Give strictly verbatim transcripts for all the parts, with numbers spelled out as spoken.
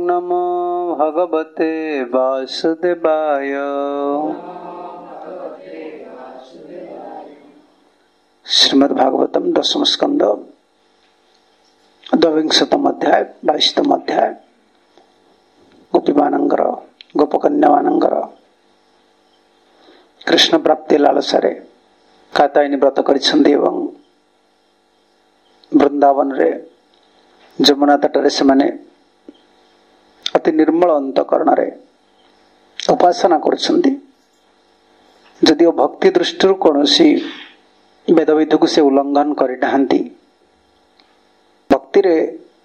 नमो भगवते वासुदेवाय। श्रीमद्भागवतम दशम स्कंद द्वाविंशतम अध्याय बाईसतम अध्याय। गोपीमानंगर गोपकन्या मानंगर कृष्ण प्राप्ति लालसारे कात्यायनी व्रत करिसंदी एवं वृंदावन रे जमुना तटरे से माने अति निर्मल अंतकरण रे उपासना करुछंदी। जदिओ भक्ति दृष्टि कौनसी वेदविधि को से उल्लंघन करि नाहंती, भक्ति रे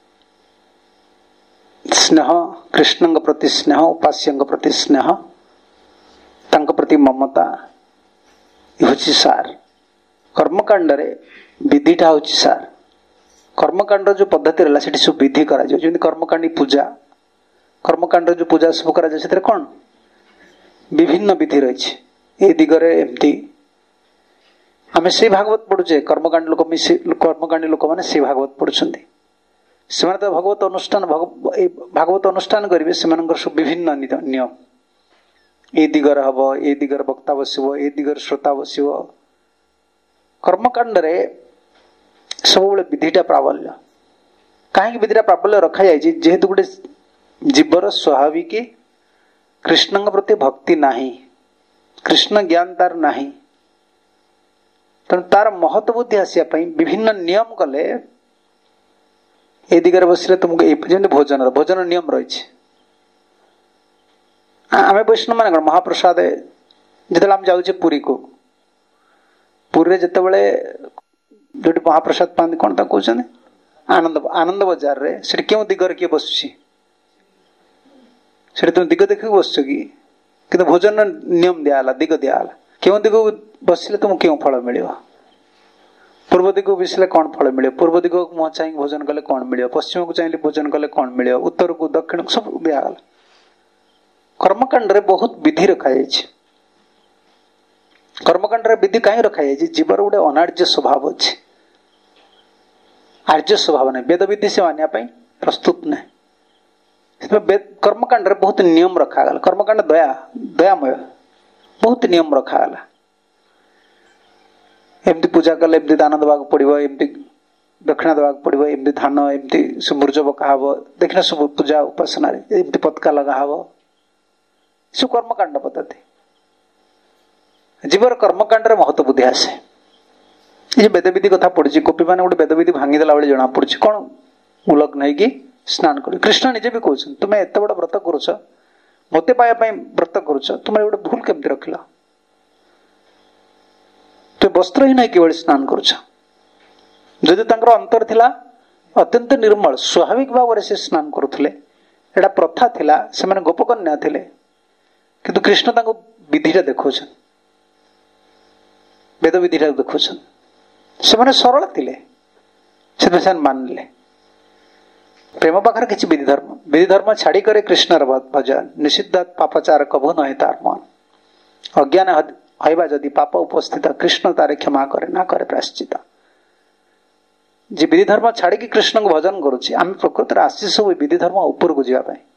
स्नेह, कृष्ण प्रति स्नेह, उपास्य प्रति स्नेह, तांक प्रति ममता होची सार। कर्मकांड रे विधिटा होची सार। कर्मकांड जो पद्धति रहा से सब विधि करा जाय, जेमि कर्मकांडी पूजा, कर्मकांड जो पूजा सब करा जाय सेतरे कोन विभिन्न विधि रही ए दिगरे। एमती आमे से भागवत पढुचे, कर्मकांड लोक मिसी कर्मकांडी लोक माने से भागवत पढुछंती। सेमाने तो भागवत अनुष्ठान भागवत अनुष्ठान करिवे, सेमानकर सब विभिन्न नियम। ए दिगर हबो, ए दिगर वक्ता बसिबो, ए दिगर श्रोता बसिबो। कर्मकांड रे सब बेले विधिटा प्राबल्य। कहीं विधिटा प्राबल्य रखा जाय जेहेतु गोटे जीवर स्वाभाविक कृष्ण प्रति भक्ति नाही, कृष्ण ज्ञान तार नाही, तेणु तार महत्व बुद्धि आसिया पई विभिन्न नियम कले। ए दिगरे बसिले तुमको जेमति भोजन भोजन नियम रही। आमे वैष्णव माने महाप्रसाद जिते आम जाऊे पुरी को, पुरी जिते बड़े जो महाप्रसाद पाती कौन कहते आनंद आनंद बजार रे से क्यों दिगर किए बसुची से तुम दिग देख बस कि भोजन नियम दियाला, दिग दियाला। क्यों दिग बसिले तुम क्यों फल मिल, पूर्व दिग बसिले कौन फल मिले, पूर्व दिग को मुह चाहिए भोजन कले कौन मिले, पश्चिम को चाहिए भोजन कले कौन मिले, उत्तर को दक्षिण को सब दियाला। कर्मकांड रे बहुत विधि रखा जाय। कर्मकांड रे विधि कहीं रखा जाय, जीवर गोटे अनार्य स्वभाव अच्छे, आर्य स्वभाव नहीं, वेद विधि से मानिया प्रस्तुत नहीं। कर्मकांड रे बहुत नियम रखा गला। कर्मकांड दया दयामय, बहुत नियम रखा गला। एमती पूजा कले एमती दान देवाक पड़िबो, एमती दक्षिणा देवाक पड़िबो, एमती धान एमती मूर्ज पका हबो, देखना सब पूजा उपासना रे एमती पतका लगा हबो, सब कर्मकांड पद्धति। जीवर कर्मकांड रे महत्व बुद्धि आसे। ये वेदविधि कथा पड़ी, गोपी मैंने गोटे वेदविधि भांगीदेला बेले जना पड़ी कौन उलग्न है कि स्नान कर। कृष्ण निजे भी कहते तुम्हें एत बड़ व्रत करुच, मत पाया व्रत करुच, तुम्हें गोटे भूल केमती रखिल, तुम वस्त्र ही नहीं किभली स्नान करुच। जदि तांकर अंतर थिला अत्यंत निर्मल, स्वाभाविक भाव से स्नान करुले, एटा प्रथा थिला, से माने गोपकन्या थिले, किंतु कृष्ण तांको विधिटा देखौछन, वेद विधिटा देखौछन। से माने सरल थिले, से मानले प्रेम पाखर किसी विधि धर्म विधि धर्म छाड़ी करे कृष्णर भजन, निषिद्धात पापाचार कभु नहे तार मन। अज्ञान हईबा जदि पाप उपस्थित, कृष्ण तारे क्षमा करे ना करे प्रायश्चित। जे विधि धर्म छाड़ी की कृष्ण को भजन करुछि, आम प्रकृति रे आसी सब विधि धर्म ऊपर को जीवा पाए।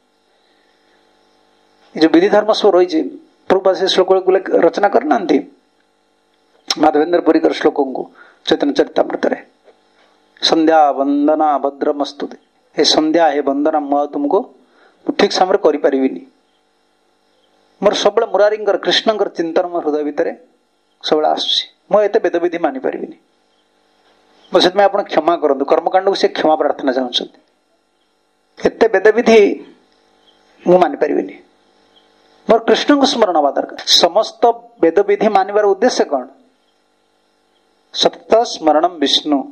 जो विधि धर्म सब रही प्रभु से श्लोक रचना करना माधवेंद्र पुरी कर श्लोकों को चैतन्य चरितामृत रे संध्या वंदना भद्रमस्तुते। ए संध्या हे वंदना मु तुमको ठीक समय करि परिबिनी। मोर सबले मुरारींकर कृष्णंकर चिंतन मोर हृदय भितर सबले आसुछि, मु एते वेदविधि मानि परिबिनी। मो सेतमे आपण क्षमा करंतु, कर्मकांड को से क्षमा प्रार्थना चाहछन्ति। एते वेदविधि मु मानि परिबिनी, मोर कृष्ण को स्मरण हवा दरकार। समस्त वेदविधि मानिबार उद्देश्य कौन? सतत स्मरणम विष्णु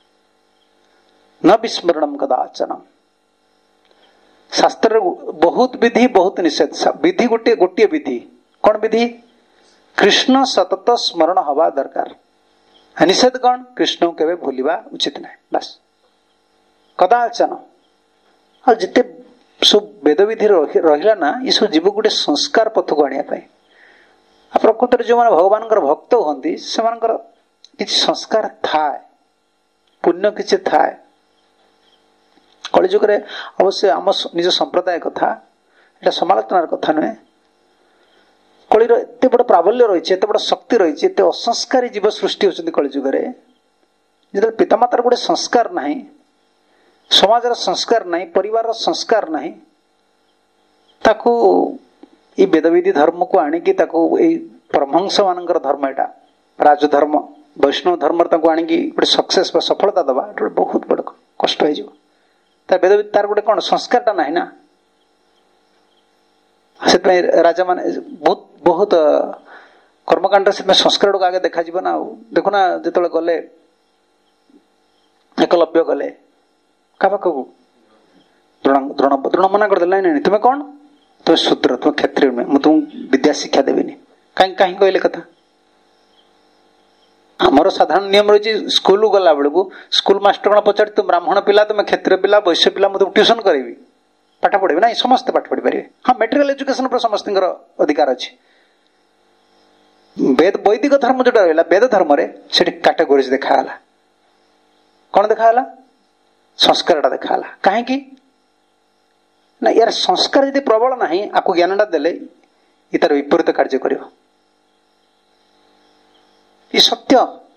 न विस्मरणम कदाचन। शास्त्र बहुत विधि बहुत निषेध। विधि गोटे गोटे विधि कौन विधि? कृष्ण सतत स्मरण हवा दरकार। निषेध कौन? कृष्ण केवे भूलिबा उचित नहीं, बस कदाचन। और जिते सब वेद विधि रहिला ना, ये सब जीव गोटे संस्कार पथ को आनिया पाए। प्रकृत जो माने भगवान भक्त होती से किसी संस्कार थाए, पुण्य किसी थाए। कलिजुग अवश्य आम निज संप्रदाय कथा एटा समालोचनार कथा नुहे कलिर एत बड़ प्राबल्य रही एत बड़ शक्ति रही एत असंस्कारी जीव सृष्टि होती कलिजुग जो पितामातार गोटे संस्कार ना समाजर संस्कार ना परिवार संस्कार ना ताकू ये वेदविधि धर्म को आणिकी परमहंस मान धर्म एटा राजधर्म वैष्णव धर्म आणिकी गोटे सक्सेस सफलता दबा बहुत बड़ कष्ट हो वेदविधि तार गोटे कौन संस्कारटा ना ना से राजा मान बहुत बहुत कर्मकांड से संस्कार आगे देखा ना देखुना जो गले एकलव्य गले क्या पाखक द्रोण द्रोण द्रोण मना करदे नहीं तुम्हें कौन तुम्हें शूद्र तुम्हें क्षत्रिय में मुझे तुम विद्या शिक्षा देवी कहीं कहीं कहले कथा आमर साधारण नियम रही स्कूल गला बेलू स्कूल मास्टर कौन पचार तुम ब्राह्मण पिला तुम्हें क्षत्रिय पिला वैश्य पिला मुझे ट्यूशन करी पाठ पढ़े ना समस्ते पाठ पढ़ी पारे हाँ मेटेरियल एजुकेशन पर समस्त अधिकार अच्छे वेद वैदिक धर्म जो रहा वेद धर्म से कैटेगोरीज देखा कौन देखा संस्कार देखा कहीं ना यार संस्कार यदि प्रबल ना आपको ज्ञानटा देले ये तार विपरीत कार्य कर सत्य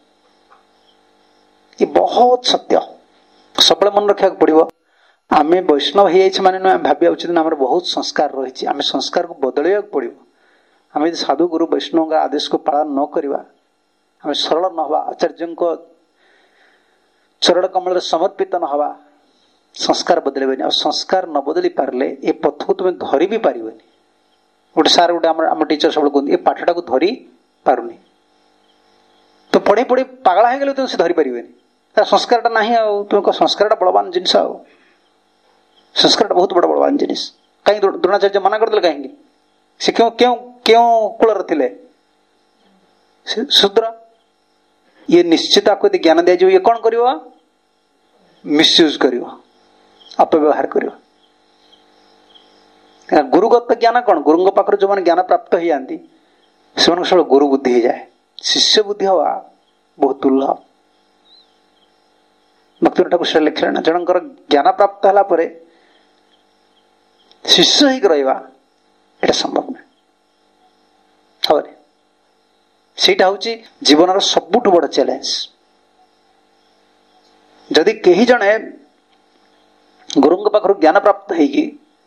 ये बहुत सत्य सब मन रखा पड़ो आम वैष्णव हो माने ना भाविया उचित ना बहुत संस्कार रही आम संस्कार को बदल पड़ो आम साधु गुरु वैष्णव का आदेश को पालन न करवा आम सरल न हवा आचार्य चरण कमल समर्पित न हवा संस्कार बदल संस्कार न बदली पारे ये पथ को तुम्हें धरी भी पार गोटे सार गोटे आम टीचर सब कहते ये पाठटा को धरी पारुनी तो पढ़े पढ़े पागला हो गले तुम से धरी पारे तार संस्कारटा ना तुम संस्कारटा बलवान जिनस संस्कारटा बहुत बड़ बलवान जिनिस कहीं द्रोणाचार्य मना करदे कहीं से क्यों क्यों क्यों कूल थे शूद्र ये निश्चित आपको यदि ज्ञान दिया ये कौन कर मिसयूज कर अपव्यवहार कर गुरुगत ज्ञान कौन गुरु पाखर जो मैंने ज्ञान प्राप्त हो जाती से सब गुरु बुद्धि हो जाए शिष्य बुद्धि हवा बहुत दुर्लभ भक्ति ठाकुर से लिखे ना जनकर ज्ञान प्राप्त है शिष्य ही रहा संभव ना हम सेटा हूँ जीवन सबुठ बड़ चैलेंज जदि कहीं जड़े गुरु पाखर ज्ञान प्राप्त होगी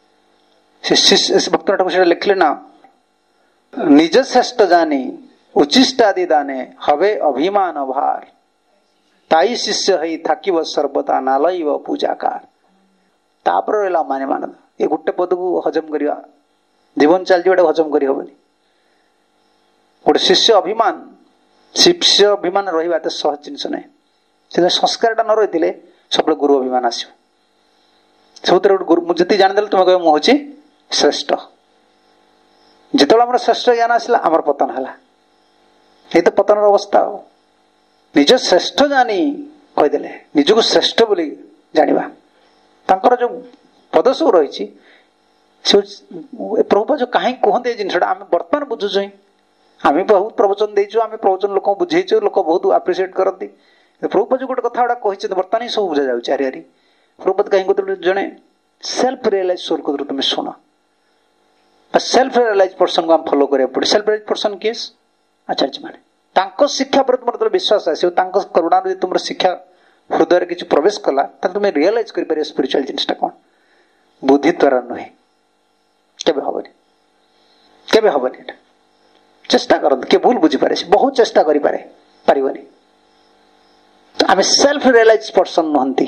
भक्त ठाकुर लिखले ना निज श्रेष्ठ जानी उचिष्ट आदि दाने हवे अभिमान भार ताई शिष्य हई थाकिव सर्वदा नालैव पूजाकार तापर रहा माने मान ये गोटे पद को हजम करवा जीवन चलती हजम कर हेनी गोटे शिष्य अभिमान शिष्य अभिमान रहा तो सहज जिनस ना से संस्कारटा न रही सब गुरु अभिमान आसो सब गुरु मुझे जानीदे तुम कह मुझे श्रेष्ठ जिते आम श्रेष्ठ ज्ञान आसला आमर पतन है ये तो पतन अवस्था निज श्रेष्ठ जानी कहीदे निजक श्रेष्ठ बोली जाना तांकर जो पद सब रही प्रभुपा जो कहीं कहते जिनसा आम बर्तमान बुझुचु आम बहुत प्रवचन देचु आम प्रवचन लोक बुझेचु लोक बहुत आप्रिशिएट करती प्रभुपा जो गोटे कथा गुड़ा बर्तमान ही सब बुझा जाए चारिआरी प्रभुपद कहीं कहते जड़े सेल्फ रियलाइज सोल को तुम शुण सेल्फ रियलाइज पर्सन को आम फॉलो करा पड़े सेल्फ रियलाइज पर्सन किए आचार्य मैंने शिक्षा प्रति मोर जो विश्वास आसो करुणा तुम शिक्षा हृदय किसी प्रवेश कला तुम रियलाइज कर स्पिरिचुअल जिनसा कौन बुद्धि द्वारा नुहे केबे हबनी केबे हबनी चेष्टा करते किए भूल बुझीपे बहुत चेष्टा करें पारनी तो आम सेल्फ रियलाइज पर्सन नुहति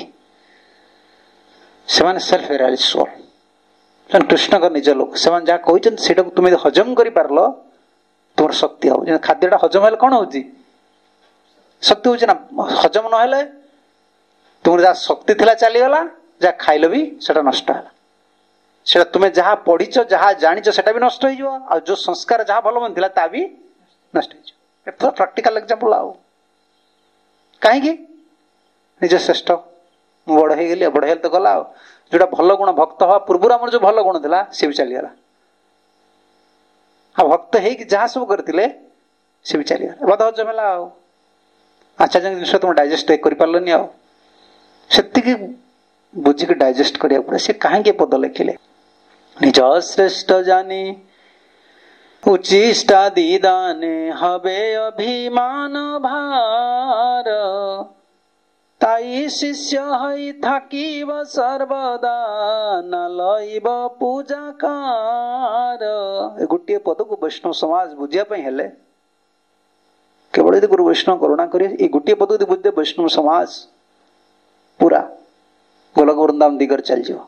से सेल्फ रियलाइज सोल कृष्ण का निज लोक से जहाँ कहते तुम हजम कर पार तुम शक्ति हो खाद्यटा हजम है कौन हो शक्ति हो ना हजम ना तुम जहाँ शक्ति थी चलीगला जहाँ खाइल भी सेटा नष्ट है से तुम्हें जहाँ पढ़ीच जहाँ जाच से भी नष्ट हो जो संस्कार जहाँ भल मन था भी नष्ट हो प्राक्टिकल एग्जांपल आओ कहीं निज श्रेष्ठ बड़ हो गली बड़ तो गला जोटा भल गुण भक्त हवा पूर्व आम जो भल गुण था सी भी चलीगला आ भक्त हो जहाँ सब करते सी भी चलीगला बद हजम है आचार्य जिन तुम डाइजेस्ट कर पार्लनि से बुझिक डाइजेस्ट करिया पड़े से कहीं पद लिखिले निज श्रेष्ठ जानी उचिष्टा दीदाने हबे अभिमान भार ताई शिष्य हई थाकिब सर्वदा न लइब पूजाकार। गोटे पद को वैष्णव समाज बुझिया हेले केवल यदि गुरु वैष्णव करुणा करिए गोटे पद यदि बुझे वैष्णव समाज पूरा गोलक वृंदावन दिगर चल जाओ।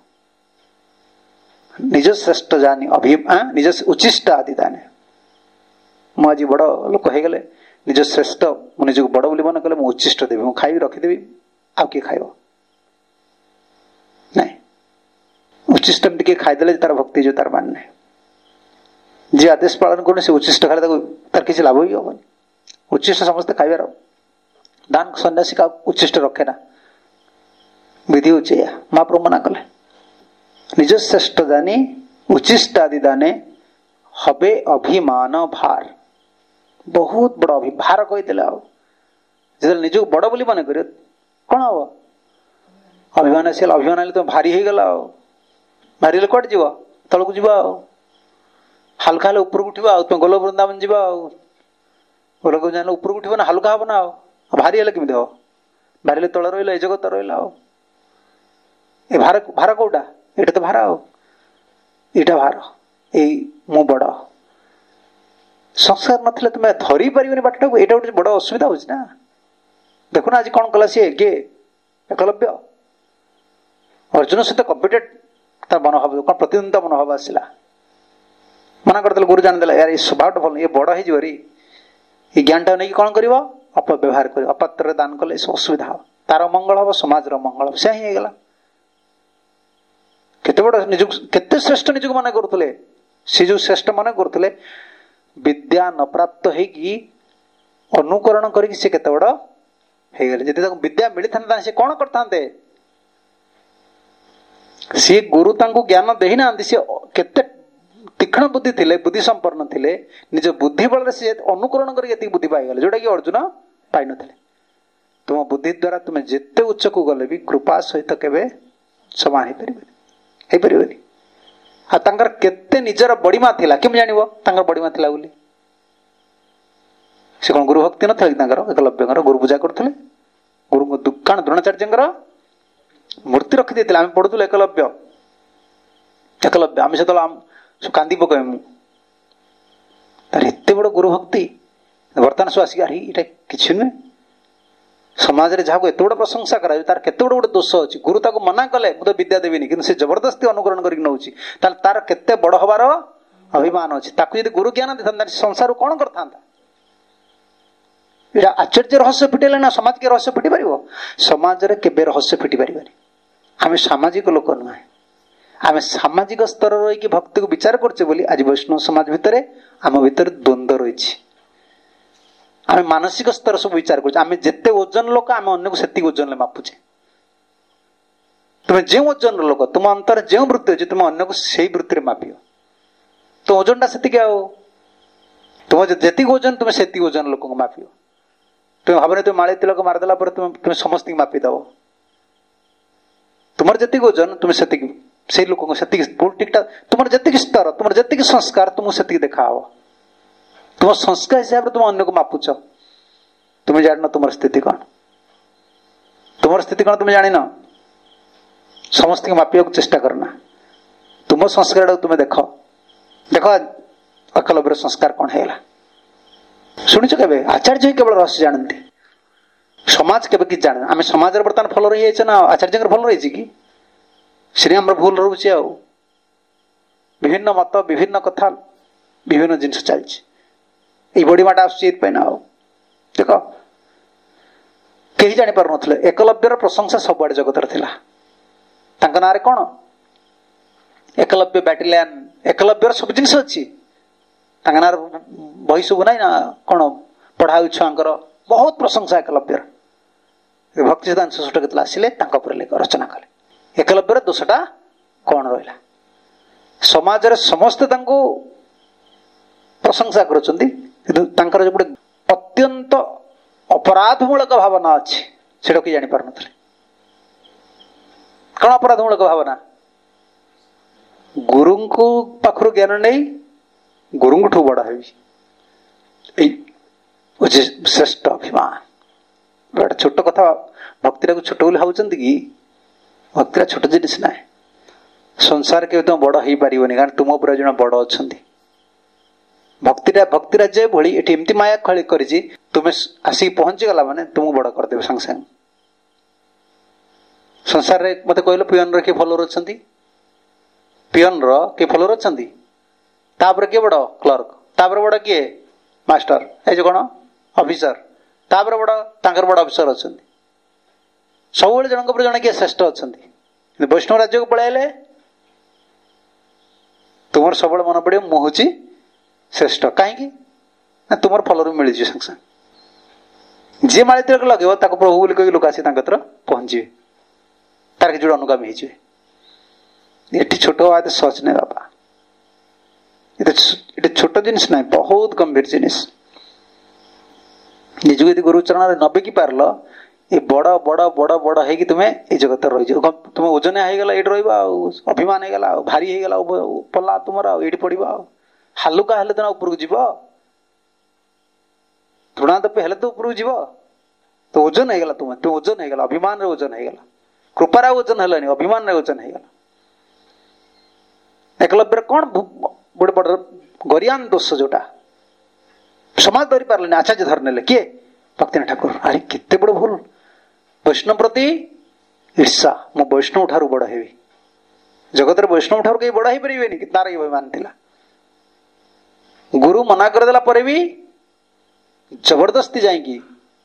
निज श्रेष्ठ जानी अभिमान निज उचिष्ट आदि दाने मु आज बड़ लोक हो गले निज श्रेष्ठ मु निज बड़ बोली मन कले उचिष्ट देवी मुझे खाई रखीदेवी आ किए खाइब नहीं उचिष्ट टे खाईदे तार भक्ति जो तार मान नहीं जी आदेश पालन कर उचिष्ट खाले तार किसी लाभ ही हेनी उचिष्ट समस्ते खाइबार दान सन्यासी का उचिष्ट रखे ना विधि उच्च महाप्रभु मना कले निज श्रेष्ठ जानी उचिष्ट आदि दाने हबे अभिमान भार बहुत बड़ अभिभार कहीदेले जो निज बड़ बोली मन कर कौन हम अभिमान आस अभिमान आए तुम भारी हो गला भारी हेल्ले कौट जीव तलक जीव हल्का हेल्ले ऊपर उठा तुम गोल वृंदावन जीव गोलक जान ऊपर उठब ना हल्का हम ना भारी हेल्ले केमी हम भारी हेल्ले तल रहा ए जगत रहा ए भार भार कौटा ये तो भार आईटा भार यही मु बड़ संस्कार नथिले तुम धरी पार बाटा को यहाँ गोटे बड़ असुविधा हो देखुना आज कौन कला सी किए एकलव्य अर्जुन सहित कम्पिटेड तार मनोभाव कौन प्रतिद्वंदिता मनोभाव आसला मना करदे गुरु जान यार ये स्वभाव भल ये बड़ हो ये ज्ञान टा नहीं कौन कर अपव्यवहार कर अपात्र दान कले सब असुविधा हम तार मंगल हम समाज मंगल हम से ही गला केते बड़ निज केते श्रेष्ठ निज मन करुले से जो श्रेष्ठ मन करुले विद्या न प्राप्त होगी अनुकरण करके से केते बड़ हो गले जदि विद्या मिली था से कौन करते सी गुरु तांको ज्ञान दे ना सी केते तीक्ष्ण बुद्धि थिले बुद्धि संपन्न थिले निज बुद्धि बल से अनुकरण करके बुद्धि पाईगले जोटा कि अर्जुन पाई नथिले तुम बुद्धि द्वारा तुम जिते उच्च को गले भी कृपा सहित केबे समान हो पारे हो पारे आ तांकर केते निजर बड़ीमा थिला केम जानिबो तांकर बड़ीमा थिला बोली से कौन गुरु भक्ति न था एकलव्य गुरु पूजा करते गुरु दुकान द्रोणाचार्य मूर्ति रखी देते आम पढ़ुल एकलव्य एकलव्य आम से कांदी पकड़ तार एत बड़ गुरु भक्ति बर्तमान सब आसिक ये कि नुहे समाज में जहाँ एत बड़ प्रशंसा करा तार केते बड़ गोटे दोष अच्छी गुरु ताको मना कले मुझे विद्या देवी कि से जबरदस्ती अनुकरण कर नौची तार केते बड़ हबार अभिमान अच्छी ताकू यदि गुरु ज्ञान दे था संसार कौन करता ये आश्चर्य रहस्य फिटेले ना समाज के रहस्य फिटी पार समाज रे केबे रहस्य फिटी पार आम सामाजिक लोक नुहे आम सामाजिक स्तर रही भक्ति को विचार करचे बोली आज वैष्णव समाज भितर आम भितर द्वंद्व रही आम मानसिक स्तर सब विचार कर जिते ओजन लोक आम अन्य को सेति ओजन मापुचे तुम्हें जो ओजन लोक तुम अंतर जो वृत्ति अच्छी तुम अन्य को से वृत्ति मापिव तो ओजन टा से तुम जी ओजन तुम्हें से ओजन लोक को मापिव तुम भाव तुम माड़ी तिलक मारिदेला तुम तुम समस्त मापिदेव तुम जी ओजन तुम्हें से लोक को ठीक तुम जी स्तर तुम जी संस्कार तुमको से देखा हम तुम संस्कार हिसाब से तुम अन्य को मापुच तुम जान तुम स्थिति कौन तुम स्थिति कौन तुम जान समस्त मापिया चेष्टा करना तुम संस्कार तुम देख देख एकलव्य संस्कार कौन है शुणिच के आचार्य ही केवल रहस्य जानते समाज के कि जाने आम समाज बर्तमान फल रही है ना आचार्य भल रही कि श्रीराम भूल रोचे आ विभिन्न मत विभिन्न कथा विभिन्न जिनस चलती बड़ीमाट आसपाई ना देख कहीं जापार ना एकलव्यर प्रशंसा सबुआड़े जगत ना कौन एकलव्य बैटेलियन एकलव्यर सब जिन अच्छी ना बही सब ना कौन पढ़ा छुआंकर बहुत प्रशंसा एकलव्यर भक्ति सिद्धांत सशुट आसिले रचना कले एकलव्यर दोषटा कौन रहा समाज समस्ते प्रशंसा कर गोटे अत्यंत अपराधमूलक भावना अच्छी से कि जापार ना कौन अपराधमूलक भावना? गुरु को पाखर ज्ञान नहीं गुरु ठू बड़ है श्रेष्ठ अभिमान। गोटे छोट कथा भक्ति छोट बोली भावुं कि भक्ति छोट जिनिस ना संसार के तुम बड़ हो पारन कारण तुम उपर जन बड़ अच्छा भक्तिटा भक्तिरा जे भली एटी एमती माया खली कर तुम्हें आसिक पहुंची गला माने तुमको बड़ करदे संग संग। संसार रे मते कहलो पियन रे के फॉलोअर अछंती पियन रो के फॉलोअर अछंती तापर के बड़ क्लर्क तापर बड़ के मास्टर ए जो कोन ऑफिसर तापर बड़ तांकर बड़ ऑफिसर अछंती सब बेले जनक पर जण के श्रेष्ठ अछंती। वैष्णव राज्य को पळाइले तुमर सब मन पड़े मु होची श्रेष्ठ कहीं तुम फल मिल संग संग जी माली तिलक लगे प्रभु बोली कह लोक आसी पहुंचे तार कि जो अनुगामी ये छोट बात सहज नहीं बाबा ये छोट जिनिस ना बहुत गंभीर जिनिस निजक यदि गुरुचरण नबे कि पार ये बड़ बड़ बड़ बड़ है कि तुम्हें ये जगत रही तुम्हें ओजन होगला ये अभिमान होगला भारी होगला पला तुम ये पड़ा हालुका हेले तो उपरକୁ जीव थोड़ा तो हेले तो उपरକୁ जीव तो ओजन होगला तुम तुम ओजन होगला अभिमान रे ओजन होगला कृपार ओजन है अभिमान रे ओजन होगला। एकलव्य कौन गोटे बड़ गरियान दोष जोटा समाज धरी पारे आचार्य धरने किए भक्तिनाथ ठाकुर अरे केते बड़ भूल वैष्णव प्रति ईर्षा मु वैष्णव ठारू बड़ हेबी जगत रे वैष्णव ठारू कहीं बड़ हो पारे कि तार अभिमान थिला गुरु मना करदेला पर भी जबरदस्ती जाएगी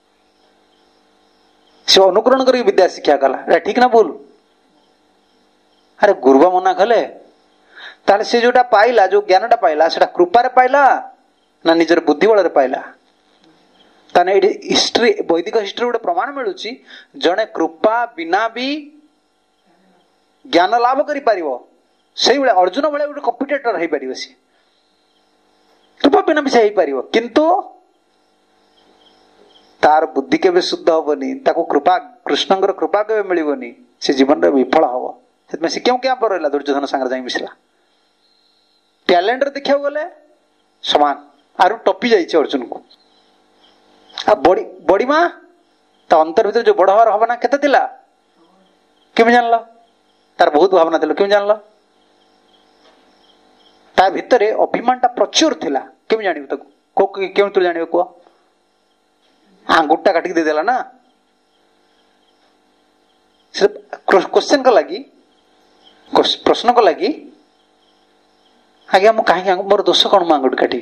से अनुकरण कर विद्या शिक्षा कला ठीक ना भूल अरे गुरुबा मना कले ताले से जोटा पाइला जो ज्ञानटा पाइला सेटा कृपारे पाइला ना निजर बुद्धि बल पाइला ताने हिस्ट्री वैदिक हिस्ट्री गोटे प्रमाण मिलूची जड़े कृपा बिना भी ज्ञान लाभ करि पारिबो सेही बेले अर्जुन बेले गोटे कॉम्पिटिटर हो पारिबो सी कृपा बिना भी से पार किंतु तार बुद्धि के शुद्ध हेनी ताको कृपा कृष्ण कृपा के मिलनी से जीवन में विफल हम से क्यों क्या पर रहा दुर्योधन सागर जाई मिसला टैलेंट देखा गले समान आरु टपी जाइए अर्जुन को बड़ी बड़ी माँ ता अंतर भीतर जो बड़ हवार भावना केते थिला केम जानल तार बहुत भावना थिला केम जानल ता भितर अभिमान टा प्रचुर थिला केम जानिबो ताको को केम तु जानिबो को आंगुठा काटिक दे देला ना सिर्फ क्वेश्चन को लगी प्रश्न को लगी आगे मु कहीं मोर दोष कौन मु आंगुठी काटी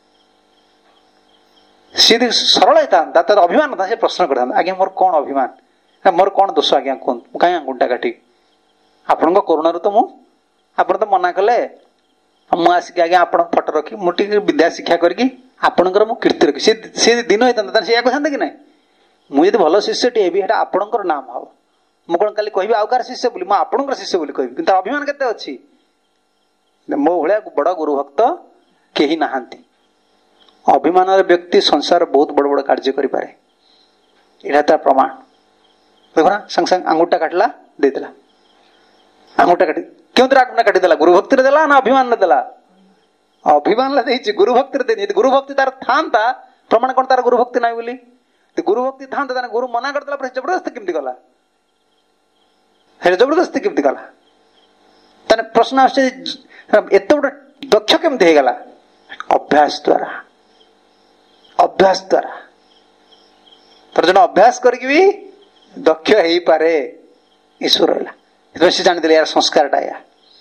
सीधी सरल होता तर अभिमान था से प्रश्न करता आगे मोर कौन अभिमान मोर कौन दोष आज्ञा कहूँ कहीं आंगुठा काटी आपण करुणा तो मु आप तो मना कले मुझे आसिक आज्ञा आप फटो रखी मुझे विद्या शिक्षा करके आपणकर मु कीर्ति रखी से दिन होता से कहते कि ना मुझे भल शिष्यटी हेबी है आपणकर नाम हम मु कौन काली कह आउ कार शिष्य बोली आपणकर शिष्य बोली कह कि अभिमान केते अच्छी मो भाया बड़ गुरु भक्त कहीं नहांती अभिमान व्यक्ति संसार बहुत बड़ बड़ कार्य करें यहाँ तार प्रमाण देखो ना संग संग आंगुठा काटला देदेला आंगुठा काटी क्यों आंगुठा काटिदेला गुरु भक्ति देला ना अभिमान देला अभिमान देती गुरु भक्ति देनी गुरु भक्ति तार था प्रमाण कौन तार गुरु भक्ति ना बोली गुरु भक्ति था गुरु मना करदेला पर जबरदस्ती केमती गला जबरदस्ती केमती गला ताने प्रश्न आसे एत बड़ दक्ष केमती गला अभ्यास द्वारा अभ्यास द्वारा तर जन अभ्यास करके भी दक्ष हो पारे ईश्वर रहा से जानी यार संस्कारटा या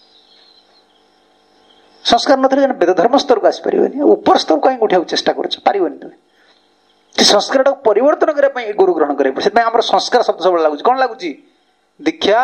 संस्कार नथिले जन वेद धर्म स्तर को आसी परिबनी ऊपर स्तर को कहीं उठाऊ चेष्टा करछ पारिबनी तुम संस्कार टाक परिवर्तन करने गुरु ग्रहण करें से आम संस्कार शब्द सब लगुच कौन लगुच दीक्षा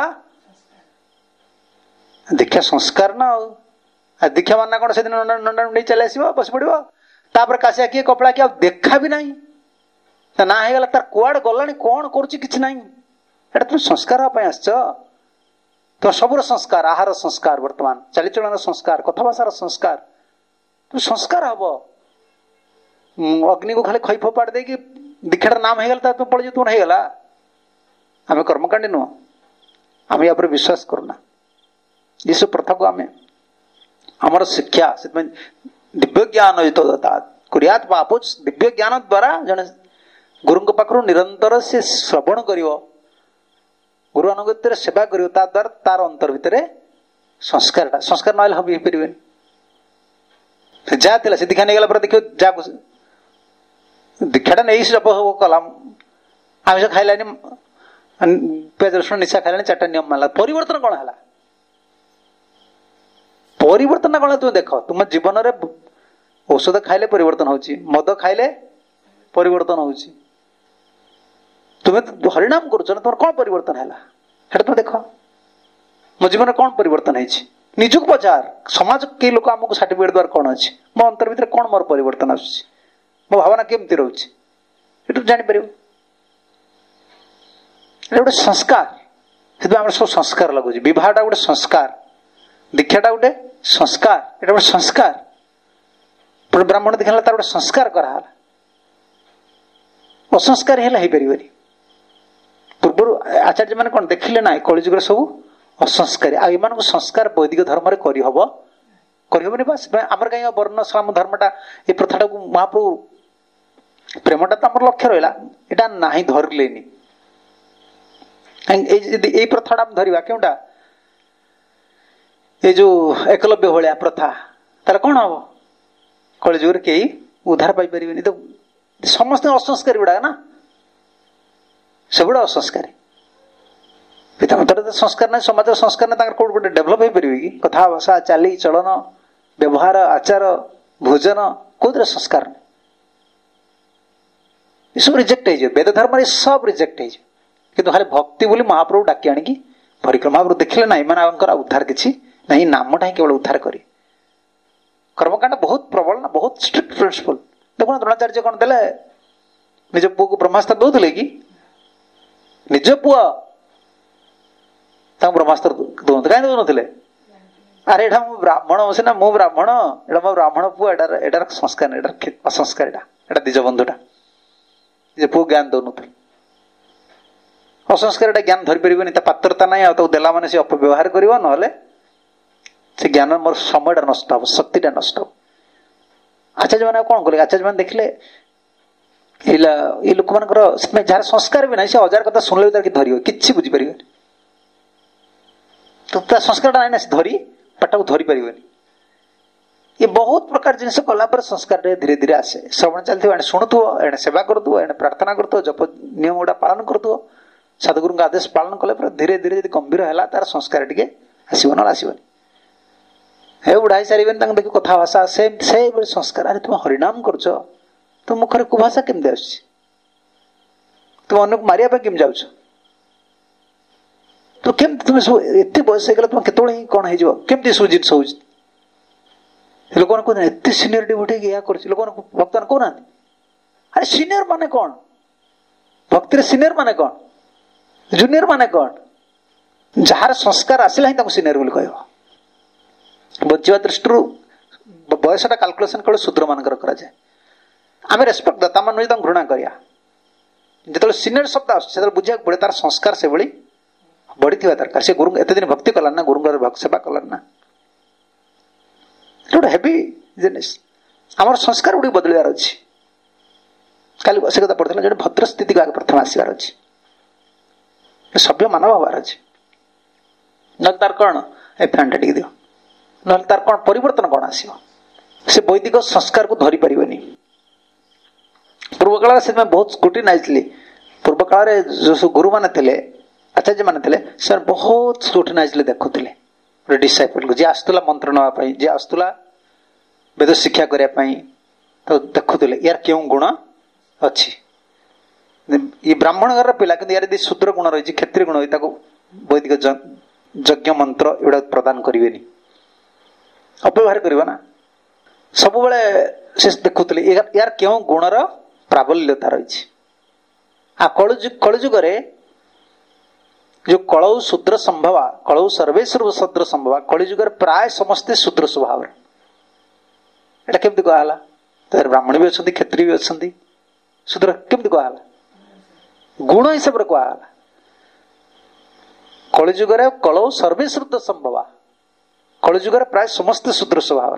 दीक्षा संस्कार ना आ दीक्षा मानना कौन से दिन नंडा नहीं चले आस बस पड़ो तापर काशिया किए कपड़ा किए देखा भी नहीं ना होगा तार कुआड़ गला कौन कर तुम संस्कार आस तुम सबूर संस्कार आहार संस्कार वर्तमान चालीचलन संस्कार कथाभाषार संस्कार तुम संस्कार हम अग्नि को खाली खई फोपाड़ दे कि दीक्षार नाम होगा तुम पड़ तुम होगा आम कर्मकांडी नुह आम या विश्वास करूना ये सब प्रथा को आम आमर शिक्षा से दिव्य ज्ञान हित दत्ता कुरियात बापू दिव्य ज्ञान द्वारा जन गुरु पाखु निरंतर से श्रवण कर गुरु अनुगत्य सेवा कर द्वारा तार अंतर भितर संस्कार संस्कार ना हम हो पारे जहाँ से दीक्षा नहीं गला देखिए जहाँ दीक्षाटा नहीं जप कला आमिष खाइलानी प्याज रसुण निशा खाइलानी चार्टा नियम मानला परिवर्तन कौन है परिवर्तन कौन तुम देख तुम जीवन में औषध खाइले परिवर्तन होची मद खाइले परिवर्तन होची तुम्हें हरिनाम करुच तुम कौन परिवर्तन है तुम देख मो जीवन कौन परिवर्तन है निजुक पचार समाज के लोग आमको सर्टिफिकेट द्वारा कौन अच्छी मो अंतर भितर कौन मोर परिवर्तन आस मो भावना केमती रोचे ये जापर गोटे संस्कार आम सब संस्कार लगुच बहटा गोटे संस्कार दीक्षाटा गोटे संस्कार ये गोटे संस्कार ब्राह्मण दीक्षा तार गोटे संस्कार कराला असंस्कार है पूर्व आचार्य मैंने कौन देखिले ना कलिजुग सब असंस्कारी आम संस्कार वैदिक धर्म करहब करहबनी बास आमर कहीं वर्ण साम धर्मटा ये प्रथाटा को महाप्रभु प्रेमटा तो आम लक्ष्य रहा यहाँ ना धरलेनी यही प्रथाटा धरवा क्योंटा ये जो एकलव्य भाया प्रथा तार कौन हम कलिजुग कहीं उद्धार पाई तो समस्त असंस्कारी गुड़ाक ना से गुड़ा असंस्कारी पितामातर तो संस्कार ना समाज संस्कार ना कौट गोटे डेभलप हो पारे कि कथा भाषा चाली चलन व्यवहार आचार भोजन कौन संस्कार नहीं ये सब रिजेक्ट हो वेद धर्म सब रिजेक्ट हो कि खाली भक्ति बोली महाप्रभु डाकी आणिकी परिक्रमा महाप्रभु देखिले ना इन उद्धार किसी ना नामटा ही केवल उद्धार करे कर्मकांड बहुत प्रबल ना बहुत स्ट्रिक्ट प्रिंसिपल देखो द्रोणाचार्य कौन देले निज पुओ को ब्रह्मास्त्र दौले कि निज पुआ ब्रह्मास्त्र दौते कहीं दौन अरे एटा मो ब्राह्मण सीना मु ब्राह्मण एटा मो ब्राह्मण पुआ एटार संस्कार नहीं असंस्कार एटा दिज बंधुटा जे पुओ ज्ञान दौन असंस्कार एटा ज्ञान धरी पारे पात्रता ना आ देला मैंने से अपव्यवहार कर से ज्ञान मोर समय नष्ट हम शक्तिटा नष्ट हो आचार्य मैंने कौन कले आचार्य मैंने देखले ये लोक मान जार संस्कार भी ना से हजार कथा शुणले भी धर कि बुझीपर तो संस्कार ना धरी पाटा को धरी पारे ये बहुत प्रकार जिन कलापर संस्कार धीरे धीरे आसे श्रवण चलती एने शुणुव एने सेवा करुव एने प्रार्थना करुव जप नियम गुड़ा पालन करुव साधुगुरु आदेश पालन कले धीरे धीरे जब गंभीर है तार संस्कार टे आसब ना आसबनी हे उड़ाई सारे देखो कथा भाषा से संस्कार अरे तुम हरिनाम करुच तुम मुखर कुभाषा केमती आस तुम अन्न को मारिया केम जाऊच तो केमती तुम सब एत बयस हो तुम केत कौन होमती सब जिन हो लोक कहते एत सीनियरिटी उठे या कर लोक भक्त मैंने कहना अरे सीनियर माने कौन भक्ति सीनियर माने कौन जूनियर माने कौन जार संस्कार आसला ही सीनियर बोली कह बचिवा दृष्टि बयसटा काल्कुलेसन केवल शूद्र मानकर कराए आम रेस्पेक्ट दत्ता मान घृणा करिया जो सीनियर शब्द आस बुझा पड़े तार संस्कार से भाई बढ़ी दरकार से गुरु एत दिन भक्ति कलान ना गुरु सेवा कलान ना गोटे हेवी जिनिस आम संस्कार गुड़ी बदलवार अच्छी काली बस कथा पड़ता जो भद्र स्थिति को आगे प्रथम आसबार अच्छी सभ्य मानव हबार अच्छी न तार कौन ए फैंटा टी दियो ना तार कौन परिवर्तन कौन आस वैदिक संस्कार को धरी पारे पूर्व काल से बहुत स्क्रूटिनाइजली पूर्व काल जो सब गुरु माने थे आचार्य माने थे सर बहुत स्क्रूटिनाइजली देखुले गोटे डिसाइपल को जी आसला मंत्र नापी जी आसला वेद शिक्षा करने तो देखुले यार क्यों गुण अच्छी ये ब्राह्मण घर पिला कि यार यदि शूद्र गुण रही क्षत्रिय गुण रही वैदिक यज्ञ मंत्र एगुड़ा प्रदान करेंगे अपव्यवहार करना ना सब से देखुले यार क्यों गुणर प्राबल्यता रही आ कलयुग कलयुग जो कलौ शूद्र संभवा कलौ सर्वेश्वर शूद्र संभवा कलिजुग प्राय समस्ते शूद्र स्वभाव एटा केमती कहला तो ब्राह्मण भी अच्छा क्षत्रिय भी अच्छा शूद्र केमती कहला गुण हिसाब से कहला कलिजुगर कलौ सर्वे शुद्ध संभवा। कलिजुगर प्राय समस्त शुद्र स्वभाव